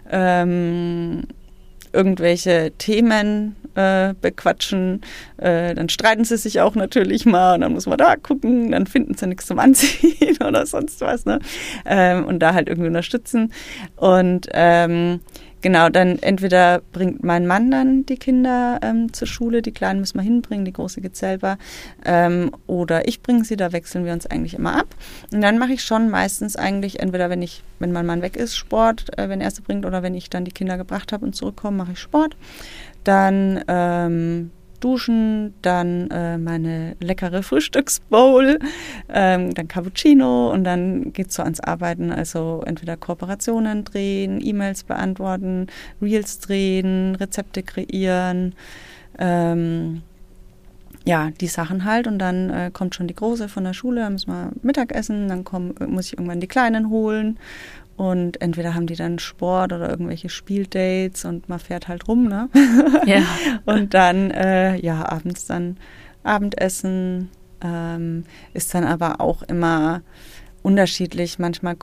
[SPEAKER 2] ähm, irgendwelche Themen äh, bequatschen, äh, dann streiten sie sich auch natürlich mal und dann muss man da gucken, dann finden sie nichts zum Anziehen oder sonst was, ne? Ähm, und da halt irgendwie unterstützen. Und ähm, genau, dann entweder bringt mein Mann dann die Kinder ähm, zur Schule, die Kleinen müssen wir hinbringen, die Große geht selber, ähm, oder ich bringe sie, da wechseln wir uns eigentlich immer ab. Und dann mache ich schon meistens eigentlich, entweder wenn ich, wenn mein Mann weg ist, Sport, äh, wenn er sie bringt, oder wenn ich dann die Kinder gebracht habe und zurückkomme, mache ich Sport. Dann ähm, duschen, dann äh, meine leckere Frühstücksbowl, ähm, dann Cappuccino und dann geht's so ans Arbeiten, also entweder Kooperationen drehen, E-Mails beantworten, Reels drehen, Rezepte kreieren, ähm, ja, die Sachen halt und dann äh, kommt schon die Große von der Schule, dann müssen wir Mittagessen, dann komm, muss ich irgendwann die Kleinen holen. Und entweder haben die dann Sport oder irgendwelche Spieldates und man fährt halt rum, ne?
[SPEAKER 1] Ja.
[SPEAKER 2] Und dann, äh, ja, abends dann Abendessen, ähm, ist dann aber auch immer unterschiedlich. Manchmal,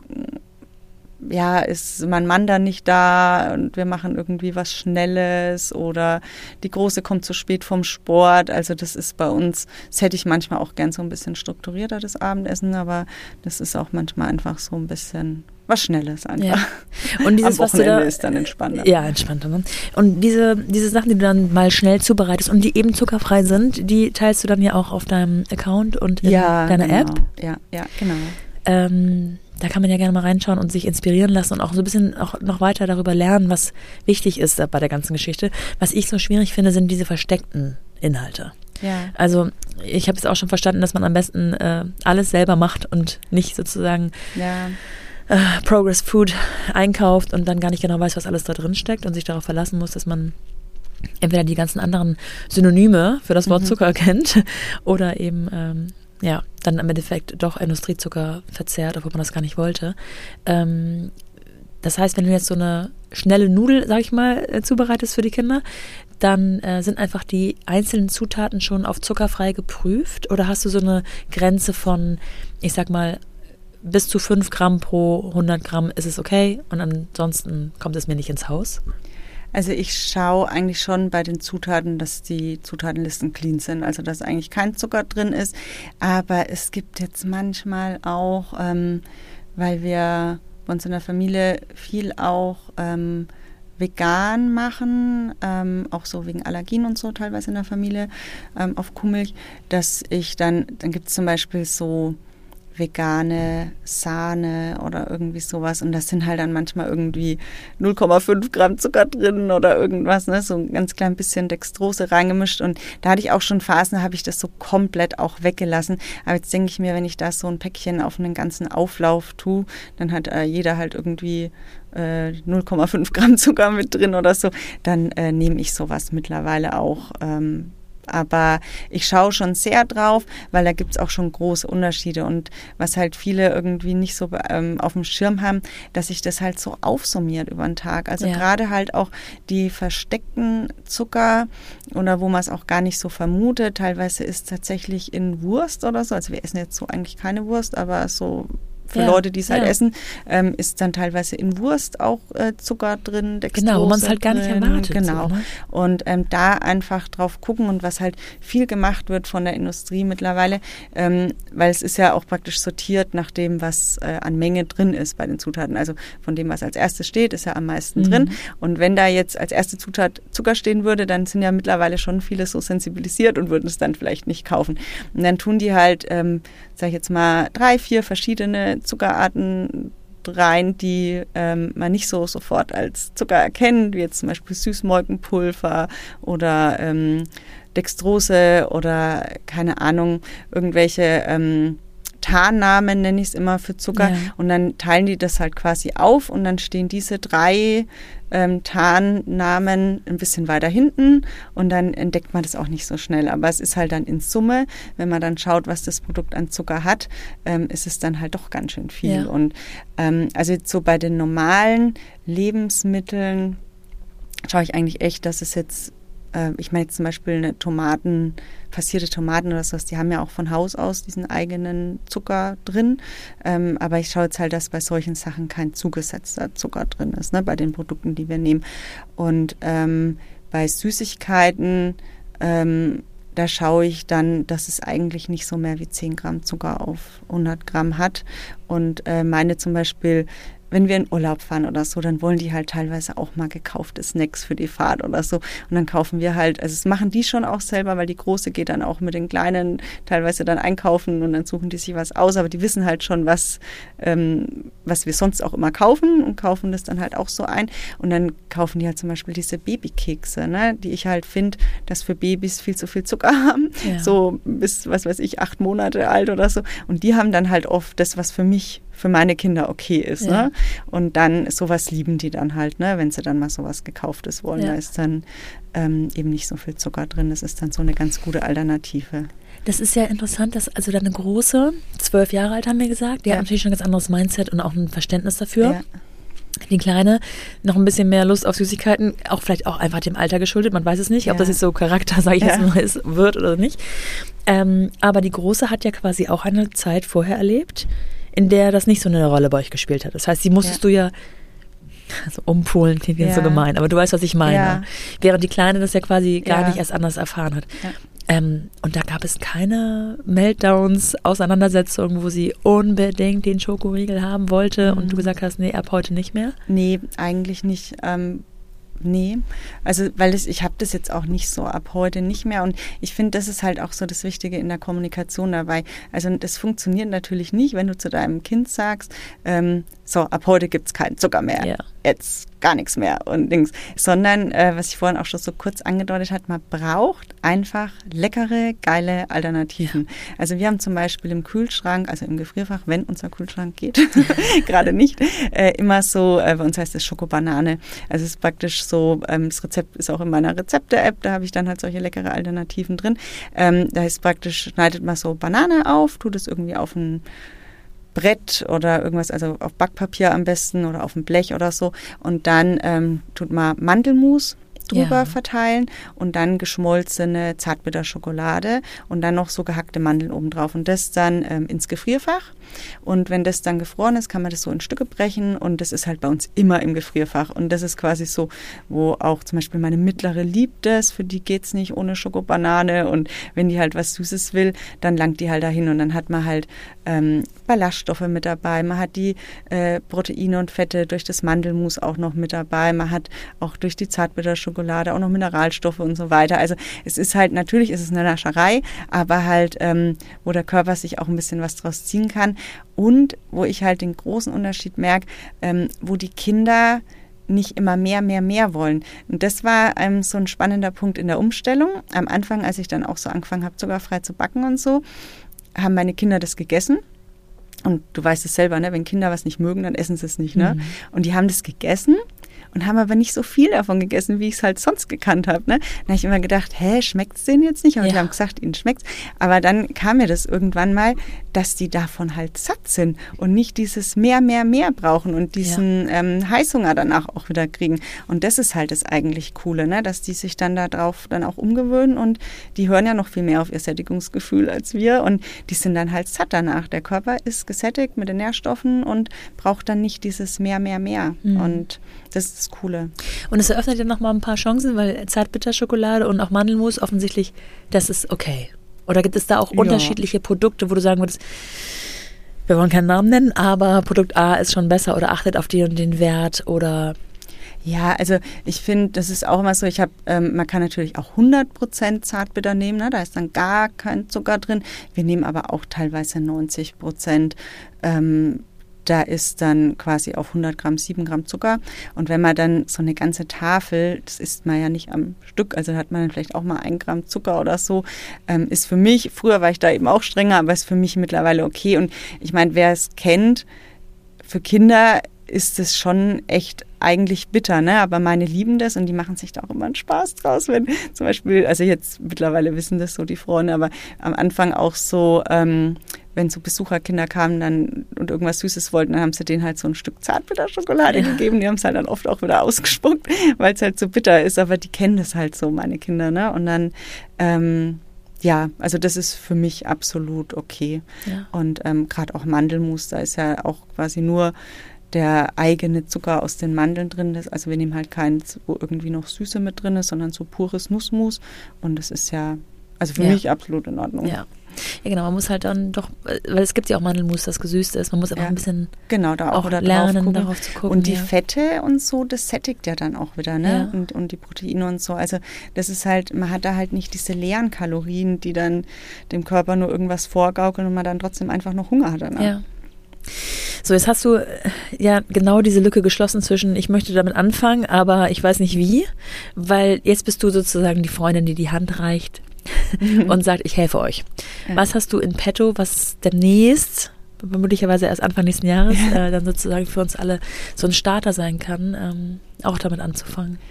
[SPEAKER 2] ja, ist mein Mann dann nicht da und wir machen irgendwie was Schnelles oder die Große kommt zu spät vom Sport. Also das ist bei uns, das hätte ich manchmal auch gern so ein bisschen strukturierter, das Abendessen, aber das ist auch manchmal einfach so ein bisschen was Schnelles einfach.
[SPEAKER 1] Ja. Und dieses,
[SPEAKER 2] am Wochenende
[SPEAKER 1] was du da,
[SPEAKER 2] ist dann entspannter.
[SPEAKER 1] Ja, entspannter. Ne? Und diese, diese Sachen, die du dann mal schnell zubereitest und die eben zuckerfrei sind, die teilst du dann ja auch auf deinem Account und in
[SPEAKER 2] ja,
[SPEAKER 1] deiner
[SPEAKER 2] genau.
[SPEAKER 1] App.
[SPEAKER 2] Ja, ja, genau.
[SPEAKER 1] Ähm, da kann man ja gerne mal reinschauen und sich inspirieren lassen und auch so ein bisschen auch noch weiter darüber lernen, was wichtig ist bei der ganzen Geschichte. Was ich so schwierig finde, sind diese versteckten Inhalte.
[SPEAKER 2] Ja.
[SPEAKER 1] Also ich habe es auch schon verstanden, dass man am besten äh, alles selber macht und nicht sozusagen
[SPEAKER 2] ja.
[SPEAKER 1] äh, Progress Food einkauft und dann gar nicht genau weiß, was alles da drin steckt und sich darauf verlassen muss, dass man entweder die ganzen anderen Synonyme für das Wort mhm. Zucker kennt oder eben ähm, ja, dann im Endeffekt doch Industriezucker verzehrt, obwohl man das gar nicht wollte. Ähm, das heißt, wenn du jetzt so eine schnelle Nudel, sag ich mal, äh, zubereitest für die Kinder, dann äh, sind einfach die einzelnen Zutaten schon auf zuckerfrei geprüft oder hast du so eine Grenze von, ich sag mal, bis zu fünf Gramm pro hundert Gramm ist es okay und ansonsten kommt es mir nicht ins Haus?
[SPEAKER 2] Also ich schaue eigentlich schon bei den Zutaten, dass die Zutatenlisten clean sind, also dass eigentlich kein Zucker drin ist. Aber es gibt jetzt manchmal auch, ähm, weil wir bei uns in der Familie viel auch ähm, vegan machen, ähm, auch so wegen Allergien und so teilweise in der Familie ähm, auf Kuhmilch, dass ich dann, dann gibt es zum Beispiel so vegane Sahne oder irgendwie sowas und das sind halt dann manchmal irgendwie null Komma fünf Gramm Zucker drin oder irgendwas, ne, so ein ganz klein bisschen Dextrose reingemischt und da hatte ich auch schon Phasen, da habe ich das so komplett auch weggelassen, aber jetzt denke ich mir, wenn ich da so ein Päckchen auf einen ganzen Auflauf tue, dann hat äh, jeder halt irgendwie äh, null Komma fünf Gramm Zucker mit drin oder so, dann äh, nehme ich sowas mittlerweile auch. Ähm, aber ich schaue schon sehr drauf, weil da gibt es auch schon große Unterschiede und was halt viele irgendwie nicht so ähm, auf dem Schirm haben, dass sich das halt so aufsummiert über den Tag. Also ja. gerade halt auch die versteckten Zucker oder wo man es auch gar nicht so vermutet, teilweise ist tatsächlich in Wurst oder so, also wir essen jetzt so eigentlich keine Wurst, aber so für ja, Leute, die es halt ja. essen, ähm, ist dann teilweise in Wurst auch äh, Zucker drin, Dextrose
[SPEAKER 1] genau, wo man es halt gar nicht erwartet.
[SPEAKER 2] Genau.
[SPEAKER 1] So, ne?
[SPEAKER 2] Und ähm, da einfach drauf gucken und was halt viel gemacht wird von der Industrie mittlerweile, ähm, weil es ist ja auch praktisch sortiert nach dem, was äh, an Menge drin ist bei den Zutaten. Also von dem, was als erstes steht, ist ja am meisten mhm. drin. Und wenn da jetzt als erste Zutat Zucker stehen würde, dann sind ja mittlerweile schon viele so sensibilisiert und würden es dann vielleicht nicht kaufen. Und dann tun die halt, ähm, sag ich jetzt mal, drei, vier verschiedene Zuckerarten rein, die ähm, man nicht so sofort als Zucker erkennt, wie jetzt zum Beispiel Süßmolkenpulver oder ähm, Dextrose oder keine Ahnung, irgendwelche ähm, Tarnnamen nenne ich es immer für Zucker. Ja. Und dann teilen die das halt quasi auf und dann stehen diese drei ähm, Tarnnamen ein bisschen weiter hinten und dann entdeckt man das auch nicht so schnell. Aber es ist halt dann in Summe, wenn man dann schaut, was das Produkt an Zucker hat, ähm, ist es dann halt doch ganz schön viel. Ja. Und ähm, also jetzt so bei den normalen Lebensmitteln schaue ich eigentlich echt, dass es jetzt ich meine jetzt zum Beispiel eine Tomaten, passierte Tomaten oder sowas, die haben ja auch von Haus aus diesen eigenen Zucker drin. Ähm, aber ich schaue jetzt halt, dass bei solchen Sachen kein zugesetzter Zucker drin ist, ne, bei den Produkten, die wir nehmen. Und ähm, bei Süßigkeiten, ähm, da schaue ich dann, dass es eigentlich nicht so mehr wie zehn Gramm Zucker auf hundert Gramm hat. Und äh, meine zum Beispiel, wenn wir in Urlaub fahren oder so, dann wollen die halt teilweise auch mal gekaufte Snacks für die Fahrt oder so. Und dann kaufen wir halt, also das machen die schon auch selber, weil die Große geht dann auch mit den Kleinen teilweise dann einkaufen und dann suchen die sich was aus. Aber die wissen halt schon, was, ähm, was wir sonst auch immer kaufen und kaufen das dann halt auch so ein. Und dann kaufen die halt zum Beispiel diese Babykekse, ne, die ich halt finde, dass für Babys viel zu viel Zucker haben. Ja. So bis, was weiß ich, acht Monate alt oder so. Und die haben dann halt oft das, was für mich für meine Kinder okay ist. Ja. Ne? Und dann sowas lieben die dann halt, ne? Wenn sie dann mal sowas Gekauftes wollen. Ja. Da ist dann ähm, eben nicht so viel Zucker drin. Das ist dann so eine ganz gute Alternative.
[SPEAKER 1] Das ist ja interessant, dass also deine Große, zwölf Jahre alt haben wir gesagt, die ja. hat natürlich schon ein ganz anderes Mindset und auch ein Verständnis dafür. Ja. Die Kleine noch ein bisschen mehr Lust auf Süßigkeiten, auch vielleicht auch einfach dem Alter geschuldet, man weiß es nicht, ja. ob das jetzt so Charakter, sage ich ja. jetzt mal, ist, wird oder nicht. Ähm, aber die Große hat ja quasi auch eine Zeit vorher erlebt, in der das nicht so eine Rolle bei euch gespielt hat. Das heißt, sie musstest ja. du ja, also umpolen klingt jetzt ja. so gemein, aber du weißt, was ich meine. Ja. Während die Kleine das ja quasi gar ja. nicht erst anders erfahren hat. Ja. Ähm, und da gab es keine Meltdowns, Auseinandersetzungen, wo sie unbedingt den Schokoriegel haben wollte mhm. und du gesagt hast, nee, ab heute nicht mehr?
[SPEAKER 2] Nee, eigentlich nicht. Ähm, nee, also weil das, ich habe das jetzt auch nicht so ab heute nicht mehr und ich finde, das ist halt auch so das Wichtige in der Kommunikation dabei. Also das funktioniert natürlich nicht, wenn du zu deinem Kind sagst, ähm, so, ab heute gibt es keinen Zucker mehr, ja. jetzt gar nichts mehr und Dings, sondern, äh, was ich vorhin auch schon so kurz angedeutet habe, man braucht einfach leckere, geile Alternativen. Ja. Also wir haben zum Beispiel im Kühlschrank, also im Gefrierfach, wenn unser Kühlschrank geht, gerade nicht, äh, immer so, äh, bei uns heißt es Schokobanane, also es ist praktisch so, ähm, das Rezept ist auch in meiner Rezepte-App, da habe ich dann halt solche leckere Alternativen drin. Ähm, da ist praktisch, schneidet man so Banane auf, tut es irgendwie auf ein Brett oder irgendwas, also auf Backpapier am besten oder auf ein Blech oder so. Und dann ähm, tut man Mandelmus drüber
[SPEAKER 1] Ja.
[SPEAKER 2] verteilen und dann geschmolzene Zartbitterschokolade und dann noch so gehackte Mandeln obendrauf und das dann ähm, ins Gefrierfach. Und wenn das dann gefroren ist, kann man das so in Stücke brechen und das ist halt bei uns immer im Gefrierfach. Und das ist quasi so, wo auch zum Beispiel meine Mittlere liebt das, für die geht's nicht ohne Schokobanane und wenn die halt was Süßes will, dann langt die halt dahin und dann hat man halt ähm, Ballaststoffe mit dabei, man hat die äh, Proteine und Fette durch das Mandelmus auch noch mit dabei, man hat auch durch die Zartbitterschokolade auch noch Mineralstoffe und so weiter. Also es ist halt, natürlich ist es eine Nascherei, aber halt, ähm, wo der Körper sich auch ein bisschen was draus ziehen kann. Und wo ich halt den großen Unterschied merke, ähm, wo die Kinder nicht immer mehr, mehr, mehr wollen. Und das war ähm, so ein spannender Punkt in der Umstellung. Am Anfang, als ich dann auch so angefangen habe, zuckerfrei zu backen und so, haben meine Kinder das gegessen. Und du weißt es selber, ne? Wenn Kinder was nicht mögen, dann essen sie es nicht. Ne? Mhm. Und die haben das gegessen und haben aber nicht so viel davon gegessen, wie ich es halt sonst gekannt habe. Ne? Dann habe ich immer gedacht, hä, schmeckt es denen jetzt nicht? Aber ja. Die haben gesagt, ihnen schmeckt's. Aber dann kam mir das irgendwann mal, dass die davon halt satt sind und nicht dieses mehr, mehr, mehr brauchen und diesen ja. ähm, Heißhunger danach auch wieder kriegen. Und das ist halt das eigentlich Coole, ne? Dass die sich dann darauf dann auch umgewöhnen und die hören ja noch viel mehr auf ihr Sättigungsgefühl als wir und die sind dann halt satt danach. Der Körper ist gesättigt mit den Nährstoffen und braucht dann nicht dieses mehr, mehr, mehr. Mhm. Und das ist das Coole.
[SPEAKER 1] Und es eröffnet ja nochmal ein paar Chancen, weil Zartbitterschokolade und auch Mandelmus offensichtlich, das ist okay. Oder gibt es da auch ja. unterschiedliche Produkte, wo du sagen würdest, wir wollen keinen Namen nennen, aber Produkt A ist schon besser oder achtet auf den und den Wert oder...
[SPEAKER 2] Ja, also ich finde, das ist auch immer so, ich habe, ähm, man kann natürlich auch hundert Prozent Zartbitter nehmen, ne? Da ist dann gar kein Zucker drin. Wir nehmen aber auch teilweise neunzig Prozent. Ähm, da ist dann quasi auf hundert Gramm sieben Gramm Zucker. Und wenn man dann so eine ganze Tafel, das isst man ja nicht am Stück, also hat man dann vielleicht auch mal ein Gramm Zucker oder so, ähm, ist für mich, früher war ich da eben auch strenger, aber ist für mich mittlerweile okay. Und ich meine, wer es kennt, für Kinder ist es schon echt eigentlich bitter, ne? Aber meine lieben das und die machen sich da auch immer einen Spaß draus, wenn zum Beispiel, also jetzt mittlerweile wissen das so die Freunde, aber am Anfang auch so, ähm, wenn so Besucherkinder kamen dann und irgendwas Süßes wollten, dann haben sie denen halt so ein Stück Zartbitterschokolade ja. gegeben, die haben es halt dann oft auch wieder ausgespuckt, weil es halt so bitter ist, aber die kennen das halt so, meine Kinder, ne? Und dann, ähm, ja, also das ist für mich absolut okay. Ja. Und ähm, gerade auch Mandelmus, da ist ja auch quasi nur der eigene Zucker aus den Mandeln drin ist. Also wir nehmen halt keins, wo irgendwie noch Süße mit drin ist, sondern so pures Nussmus. Und das ist ja, also für ja. mich absolut in Ordnung.
[SPEAKER 1] Ja. Ja, genau, man muss halt dann doch, weil es gibt ja auch Mandelmus, das gesüßt ist, man muss einfach ja. ein bisschen
[SPEAKER 2] genau, da auch,
[SPEAKER 1] auch lernen, drauf darauf zu gucken.
[SPEAKER 2] Und die
[SPEAKER 1] ja.
[SPEAKER 2] Fette und so, das sättigt ja dann auch wieder, ne? Ja. Und, und die Proteine und so. Also das ist halt, man hat da halt nicht diese leeren Kalorien, die dann dem Körper nur irgendwas vorgaukeln und man dann trotzdem einfach noch Hunger hat danach.
[SPEAKER 1] Ja. So, jetzt hast du ja genau diese Lücke geschlossen zwischen, ich möchte damit anfangen, aber ich weiß nicht wie, weil jetzt bist du sozusagen die Freundin, die die Hand reicht und sagt, ich helfe euch. Ja. Was hast du in petto, was demnächst, möglicherweise erst Anfang nächsten Jahres, ja. äh, dann sozusagen für uns alle so ein Starter sein kann, ähm, auch damit anzufangen?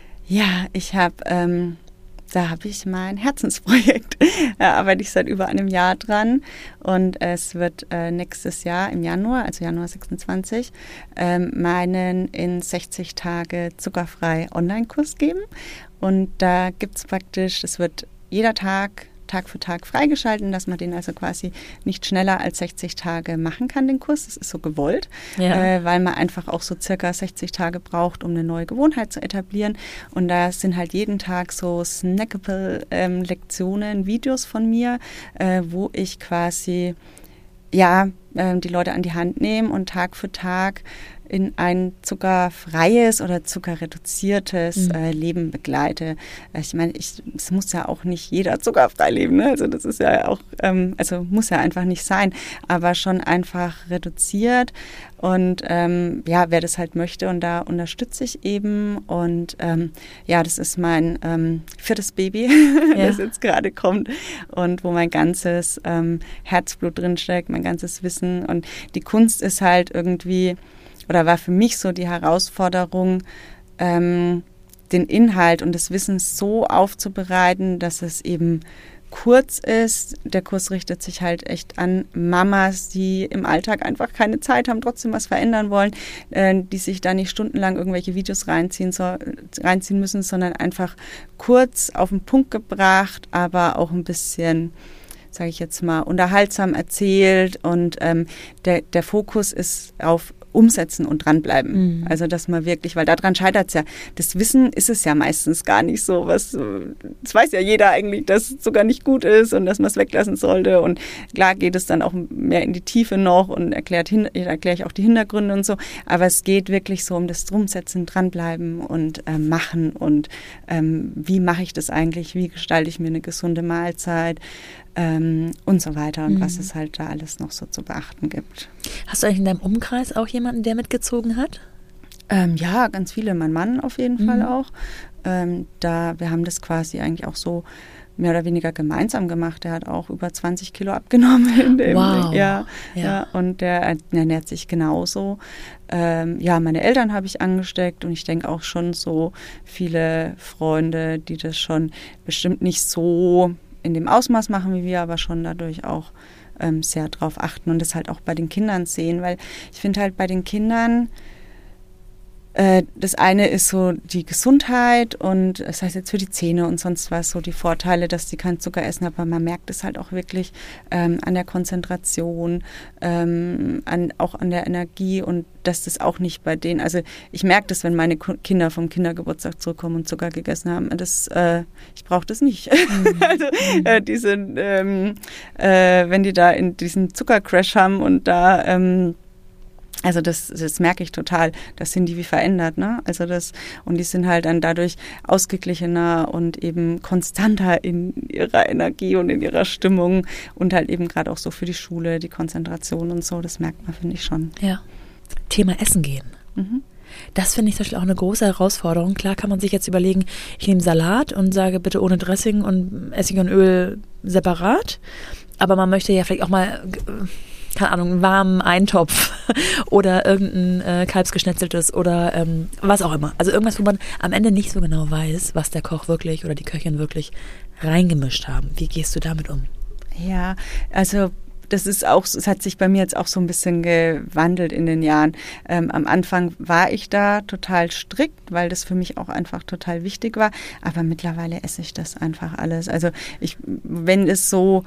[SPEAKER 2] Ja, ich habe... Ähm Da habe ich mein Herzensprojekt. Da arbeite ich seit über einem Jahr dran. Und es wird äh, nächstes Jahr im Januar, also Januar sechsundzwanzig, ähm, meinen in sechzig Tage zuckerfrei Online-Kurs geben. Und da gibt es praktisch, es wird jeder Tag, Tag für Tag freigeschalten, dass man den also quasi nicht schneller als sechzig Tage machen kann, den Kurs. Das ist so gewollt, ja. äh, weil man einfach auch so circa sechzig Tage braucht, um eine neue Gewohnheit zu etablieren. Und da sind halt jeden Tag so snackable ähm, Lektionen, Videos von mir, äh, wo ich quasi ja äh, die Leute an die Hand nehme und Tag für Tag in ein zuckerfreies oder zuckerreduziertes mhm. äh, Leben begleite. Ich meine, ich, es muss ja auch nicht jeder zuckerfrei leben, ne? Also das ist ja auch, ähm, also muss ja einfach nicht sein, aber schon einfach reduziert und ähm, ja, wer das halt möchte und da unterstütze ich eben und ähm, ja, das ist mein ähm, viertes Baby, ja. das jetzt gerade kommt und wo mein ganzes ähm, Herzblut drinsteckt, mein ganzes Wissen und die Kunst ist halt irgendwie oder war für mich so die Herausforderung, ähm, den Inhalt und das Wissen so aufzubereiten, dass es eben kurz ist. Der Kurs richtet sich halt echt an Mamas, die im Alltag einfach keine Zeit haben, trotzdem was verändern wollen, äh, die sich da nicht stundenlang irgendwelche Videos reinziehen, so, reinziehen müssen, sondern einfach kurz auf den Punkt gebracht, aber auch ein bisschen, sage ich jetzt mal, unterhaltsam erzählt und ähm, der, der Fokus ist auf Umsetzen und dranbleiben. Mhm. Also, dass man wirklich, weil daran scheitert es ja. Das Wissen ist es ja meistens gar nicht so, was, das weiß ja jeder eigentlich, dass Zucker nicht gut ist und dass man es weglassen sollte. Und klar geht es dann auch mehr in die Tiefe noch und erklärt hin, erkläre ich auch die Hintergründe und so. Aber es geht wirklich so um das Umsetzen, dranbleiben und äh, machen und ähm, wie mache ich das eigentlich, wie gestalte ich mir eine gesunde Mahlzeit, Ähm, und so weiter und mhm. was es halt da alles noch so zu beachten gibt.
[SPEAKER 1] Hast du eigentlich in deinem Umkreis auch jemanden, der mitgezogen hat?
[SPEAKER 2] Ähm, ja, ganz viele. Mein Mann auf jeden
[SPEAKER 1] mhm.
[SPEAKER 2] Fall auch. Ähm, da, wir haben das quasi eigentlich auch so mehr oder weniger gemeinsam gemacht. Der hat auch über zwanzig Kilo abgenommen. In dem
[SPEAKER 1] wow.
[SPEAKER 2] Ja,
[SPEAKER 1] ja.
[SPEAKER 2] ja, und der ernährt sich genauso. Ähm, ja, meine Eltern habe ich angesteckt und ich denke auch schon so viele Freunde, die das schon bestimmt nicht so in dem Ausmaß machen wie wir, aber schon dadurch auch ähm, sehr drauf achten und das halt auch bei den Kindern sehen, weil ich finde halt bei den Kindern, äh, das eine ist so die Gesundheit und das heißt jetzt für die Zähne und sonst was, so die Vorteile, dass die keinen Zucker essen, aber man merkt es halt auch wirklich ähm, an der Konzentration, ähm, an, auch an der Energie und dass das auch nicht bei denen, also ich merke das, wenn meine Kinder vom Kindergeburtstag zurückkommen und Zucker gegessen haben, das, äh, ich brauche das nicht. Mhm. also äh, diese, ähm, äh, wenn die da in diesen Zuckercrash haben und da ähm, Also das, das merke ich total. Das sind die wie verändert, ne? Also das, und die sind halt dann dadurch ausgeglichener und eben konstanter in ihrer Energie und in ihrer Stimmung und halt eben gerade auch so für die Schule, die Konzentration und so, das merkt man, finde ich schon.
[SPEAKER 1] Ja. Thema Essen gehen. Mhm. Das finde ich zum Beispiel auch eine große Herausforderung. Klar kann man sich jetzt überlegen, ich nehme Salat und sage bitte ohne Dressing und Essig und Öl separat. Aber man möchte ja vielleicht auch mal, keine Ahnung, einen warmen Eintopf oder irgendein äh, Kalbsgeschnetzeltes oder ähm, was auch immer. Also irgendwas, wo man am Ende nicht so genau weiß, was der Koch wirklich oder die Köchin wirklich reingemischt haben. Wie gehst du damit um?
[SPEAKER 2] Ja, also das ist auch, es hat sich bei mir jetzt auch so ein bisschen gewandelt in den Jahren. Ähm, am Anfang war ich da total strikt, weil das für mich auch einfach total wichtig war. Aber mittlerweile esse ich das einfach alles. Also ich, wenn es so,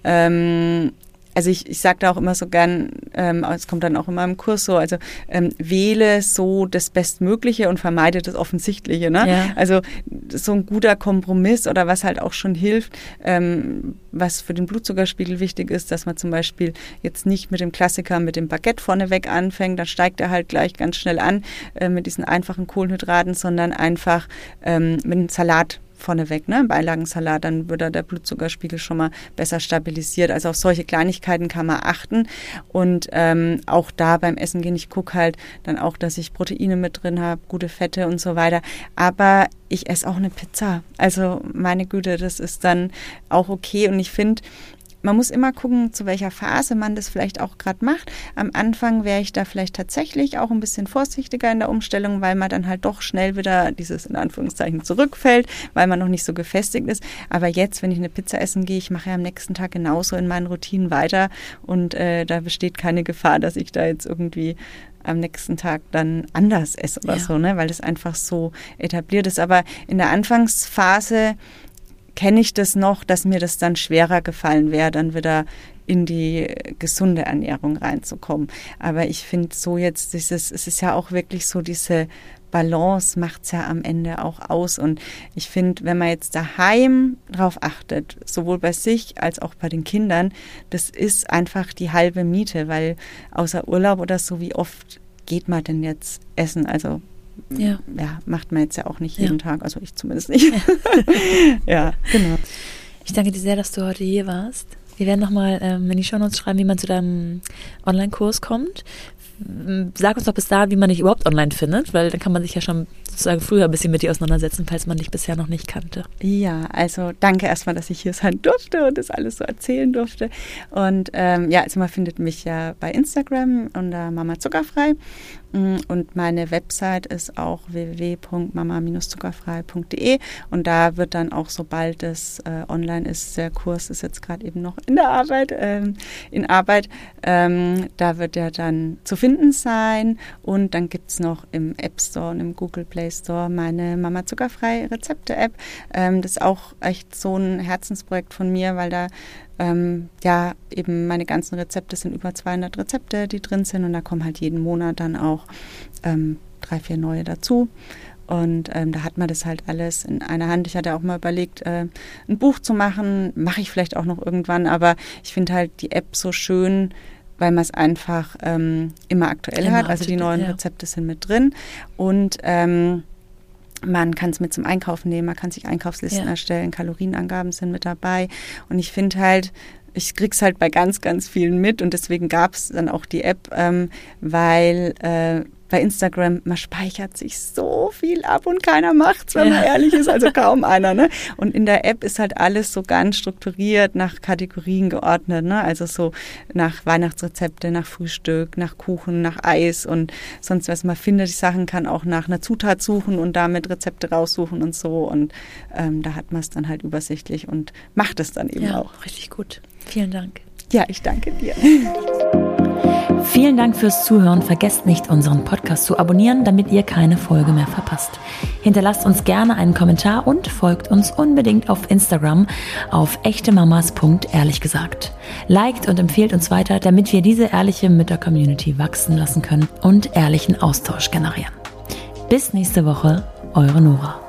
[SPEAKER 2] ähm, also ich, ich sage da auch immer so gern, ähm, es kommt dann auch immer im Kurs so, also ähm, wähle so das Bestmögliche und vermeide das Offensichtliche. Ne? Ja. Also so ein guter Kompromiss oder was halt auch schon hilft, ähm, was für den Blutzuckerspiegel wichtig ist, dass man zum Beispiel jetzt nicht mit dem Klassiker, mit dem Baguette vorneweg anfängt, dann steigt er halt gleich ganz schnell an äh, mit diesen einfachen Kohlenhydraten, sondern einfach ähm, mit einem Salat vorneweg, ne, Beilagensalat, dann wird da der Blutzuckerspiegel schon mal besser stabilisiert. Also auf solche Kleinigkeiten kann man achten und ähm, auch da beim Essen gehen, ich gucke halt dann auch, dass ich Proteine mit drin habe, gute Fette und so weiter, aber ich esse auch eine Pizza. Also meine Güte, das ist dann auch okay und ich finde, man muss immer gucken, zu welcher Phase man das vielleicht auch gerade macht. Am Anfang wäre ich da vielleicht tatsächlich auch ein bisschen vorsichtiger in der Umstellung, weil man dann halt doch schnell wieder dieses in Anführungszeichen zurückfällt, weil man noch nicht so gefestigt ist. Aber jetzt, wenn ich eine Pizza essen gehe, ich mache ja am nächsten Tag genauso in meinen Routinen weiter und äh, da besteht keine Gefahr, dass ich da jetzt irgendwie am nächsten Tag dann anders esse oder ja. so, ne? Weil das einfach so etabliert ist. Aber in der Anfangsphase kenne ich das noch, dass mir das dann schwerer gefallen wäre, dann wieder in die gesunde Ernährung reinzukommen. Aber ich finde so jetzt, dieses, es ist ja auch wirklich so, diese Balance macht es ja am Ende auch aus. Und ich finde, wenn man jetzt daheim drauf achtet, sowohl bei sich als auch bei den Kindern, das ist einfach die halbe Miete, weil außer Urlaub oder so, wie oft geht man denn jetzt essen? Also Ja. ja, macht man jetzt ja auch nicht jeden ja. Tag, also ich zumindest nicht. Ja. ja, genau.
[SPEAKER 1] Ich danke dir sehr, dass du heute hier warst. Wir werden nochmal ähm, in die Shownotes schreiben, wie man zu deinem Online-Kurs kommt. Sag uns doch bis dahin, wie man dich überhaupt online findet, weil dann kann man sich ja schon sozusagen früher ein bisschen mit dir auseinandersetzen, falls man dich bisher noch nicht kannte.
[SPEAKER 2] Ja, also danke erstmal, dass ich hier sein durfte und das alles so erzählen durfte. Und ähm, ja, also man findet mich ja bei Instagram unter Mama Zuckerfrei Und meine Website ist auch w w w punkt mama Bindestrich zuckerfrei punkt d e und da wird dann auch, sobald es äh, online ist, der Kurs ist jetzt gerade eben noch in der Arbeit, ähm, in Arbeit, ähm, da wird er dann zu finden sein und dann gibt es noch im App Store und im Google Play Store meine Mama Zuckerfrei Rezepte App. Ähm, das ist auch echt so ein Herzensprojekt von mir, weil da Ähm, ja, eben meine ganzen Rezepte sind über zweihundert Rezepte, die drin sind und da kommen halt jeden Monat dann auch ähm, drei, vier neue dazu und ähm, da hat man das halt alles in einer Hand. Ich hatte auch mal überlegt, äh, ein Buch zu machen, mache ich vielleicht auch noch irgendwann, aber ich finde halt die App so schön, weil man es einfach ähm, immer aktuell immer hat, also die neuen ja. Rezepte sind mit drin und ähm, man kann es mit zum Einkaufen nehmen, man kann sich Einkaufslisten ja. erstellen, Kalorienangaben sind mit dabei und ich finde halt, ich krieg's halt bei ganz, ganz vielen mit und deswegen gab es dann auch die App, ähm, weil äh, bei Instagram, man speichert sich so viel ab und keiner macht's, wenn man ja. ehrlich ist, also kaum einer. Ne? Und in der App ist halt alles so ganz strukturiert, nach Kategorien geordnet, ne? Also so nach Weihnachtsrezepte, nach Frühstück, nach Kuchen, nach Eis und sonst was. Man findet die Sachen, kann auch nach einer Zutat suchen und damit Rezepte raussuchen und so und ähm, da hat man es dann halt übersichtlich und macht es dann eben
[SPEAKER 1] ja,
[SPEAKER 2] auch.
[SPEAKER 1] Richtig gut. Vielen Dank.
[SPEAKER 2] Ja, ich danke dir.
[SPEAKER 1] Vielen Dank fürs Zuhören. Vergesst nicht, unseren Podcast zu abonnieren, damit ihr keine Folge mehr verpasst. Hinterlasst uns gerne einen Kommentar und folgt uns unbedingt auf Instagram auf echtemamas punkt ehrlich gesagt. Liked und empfehlt uns weiter, damit wir diese ehrliche Mütter-Community wachsen lassen können und ehrlichen Austausch generieren. Bis nächste Woche, eure Nora.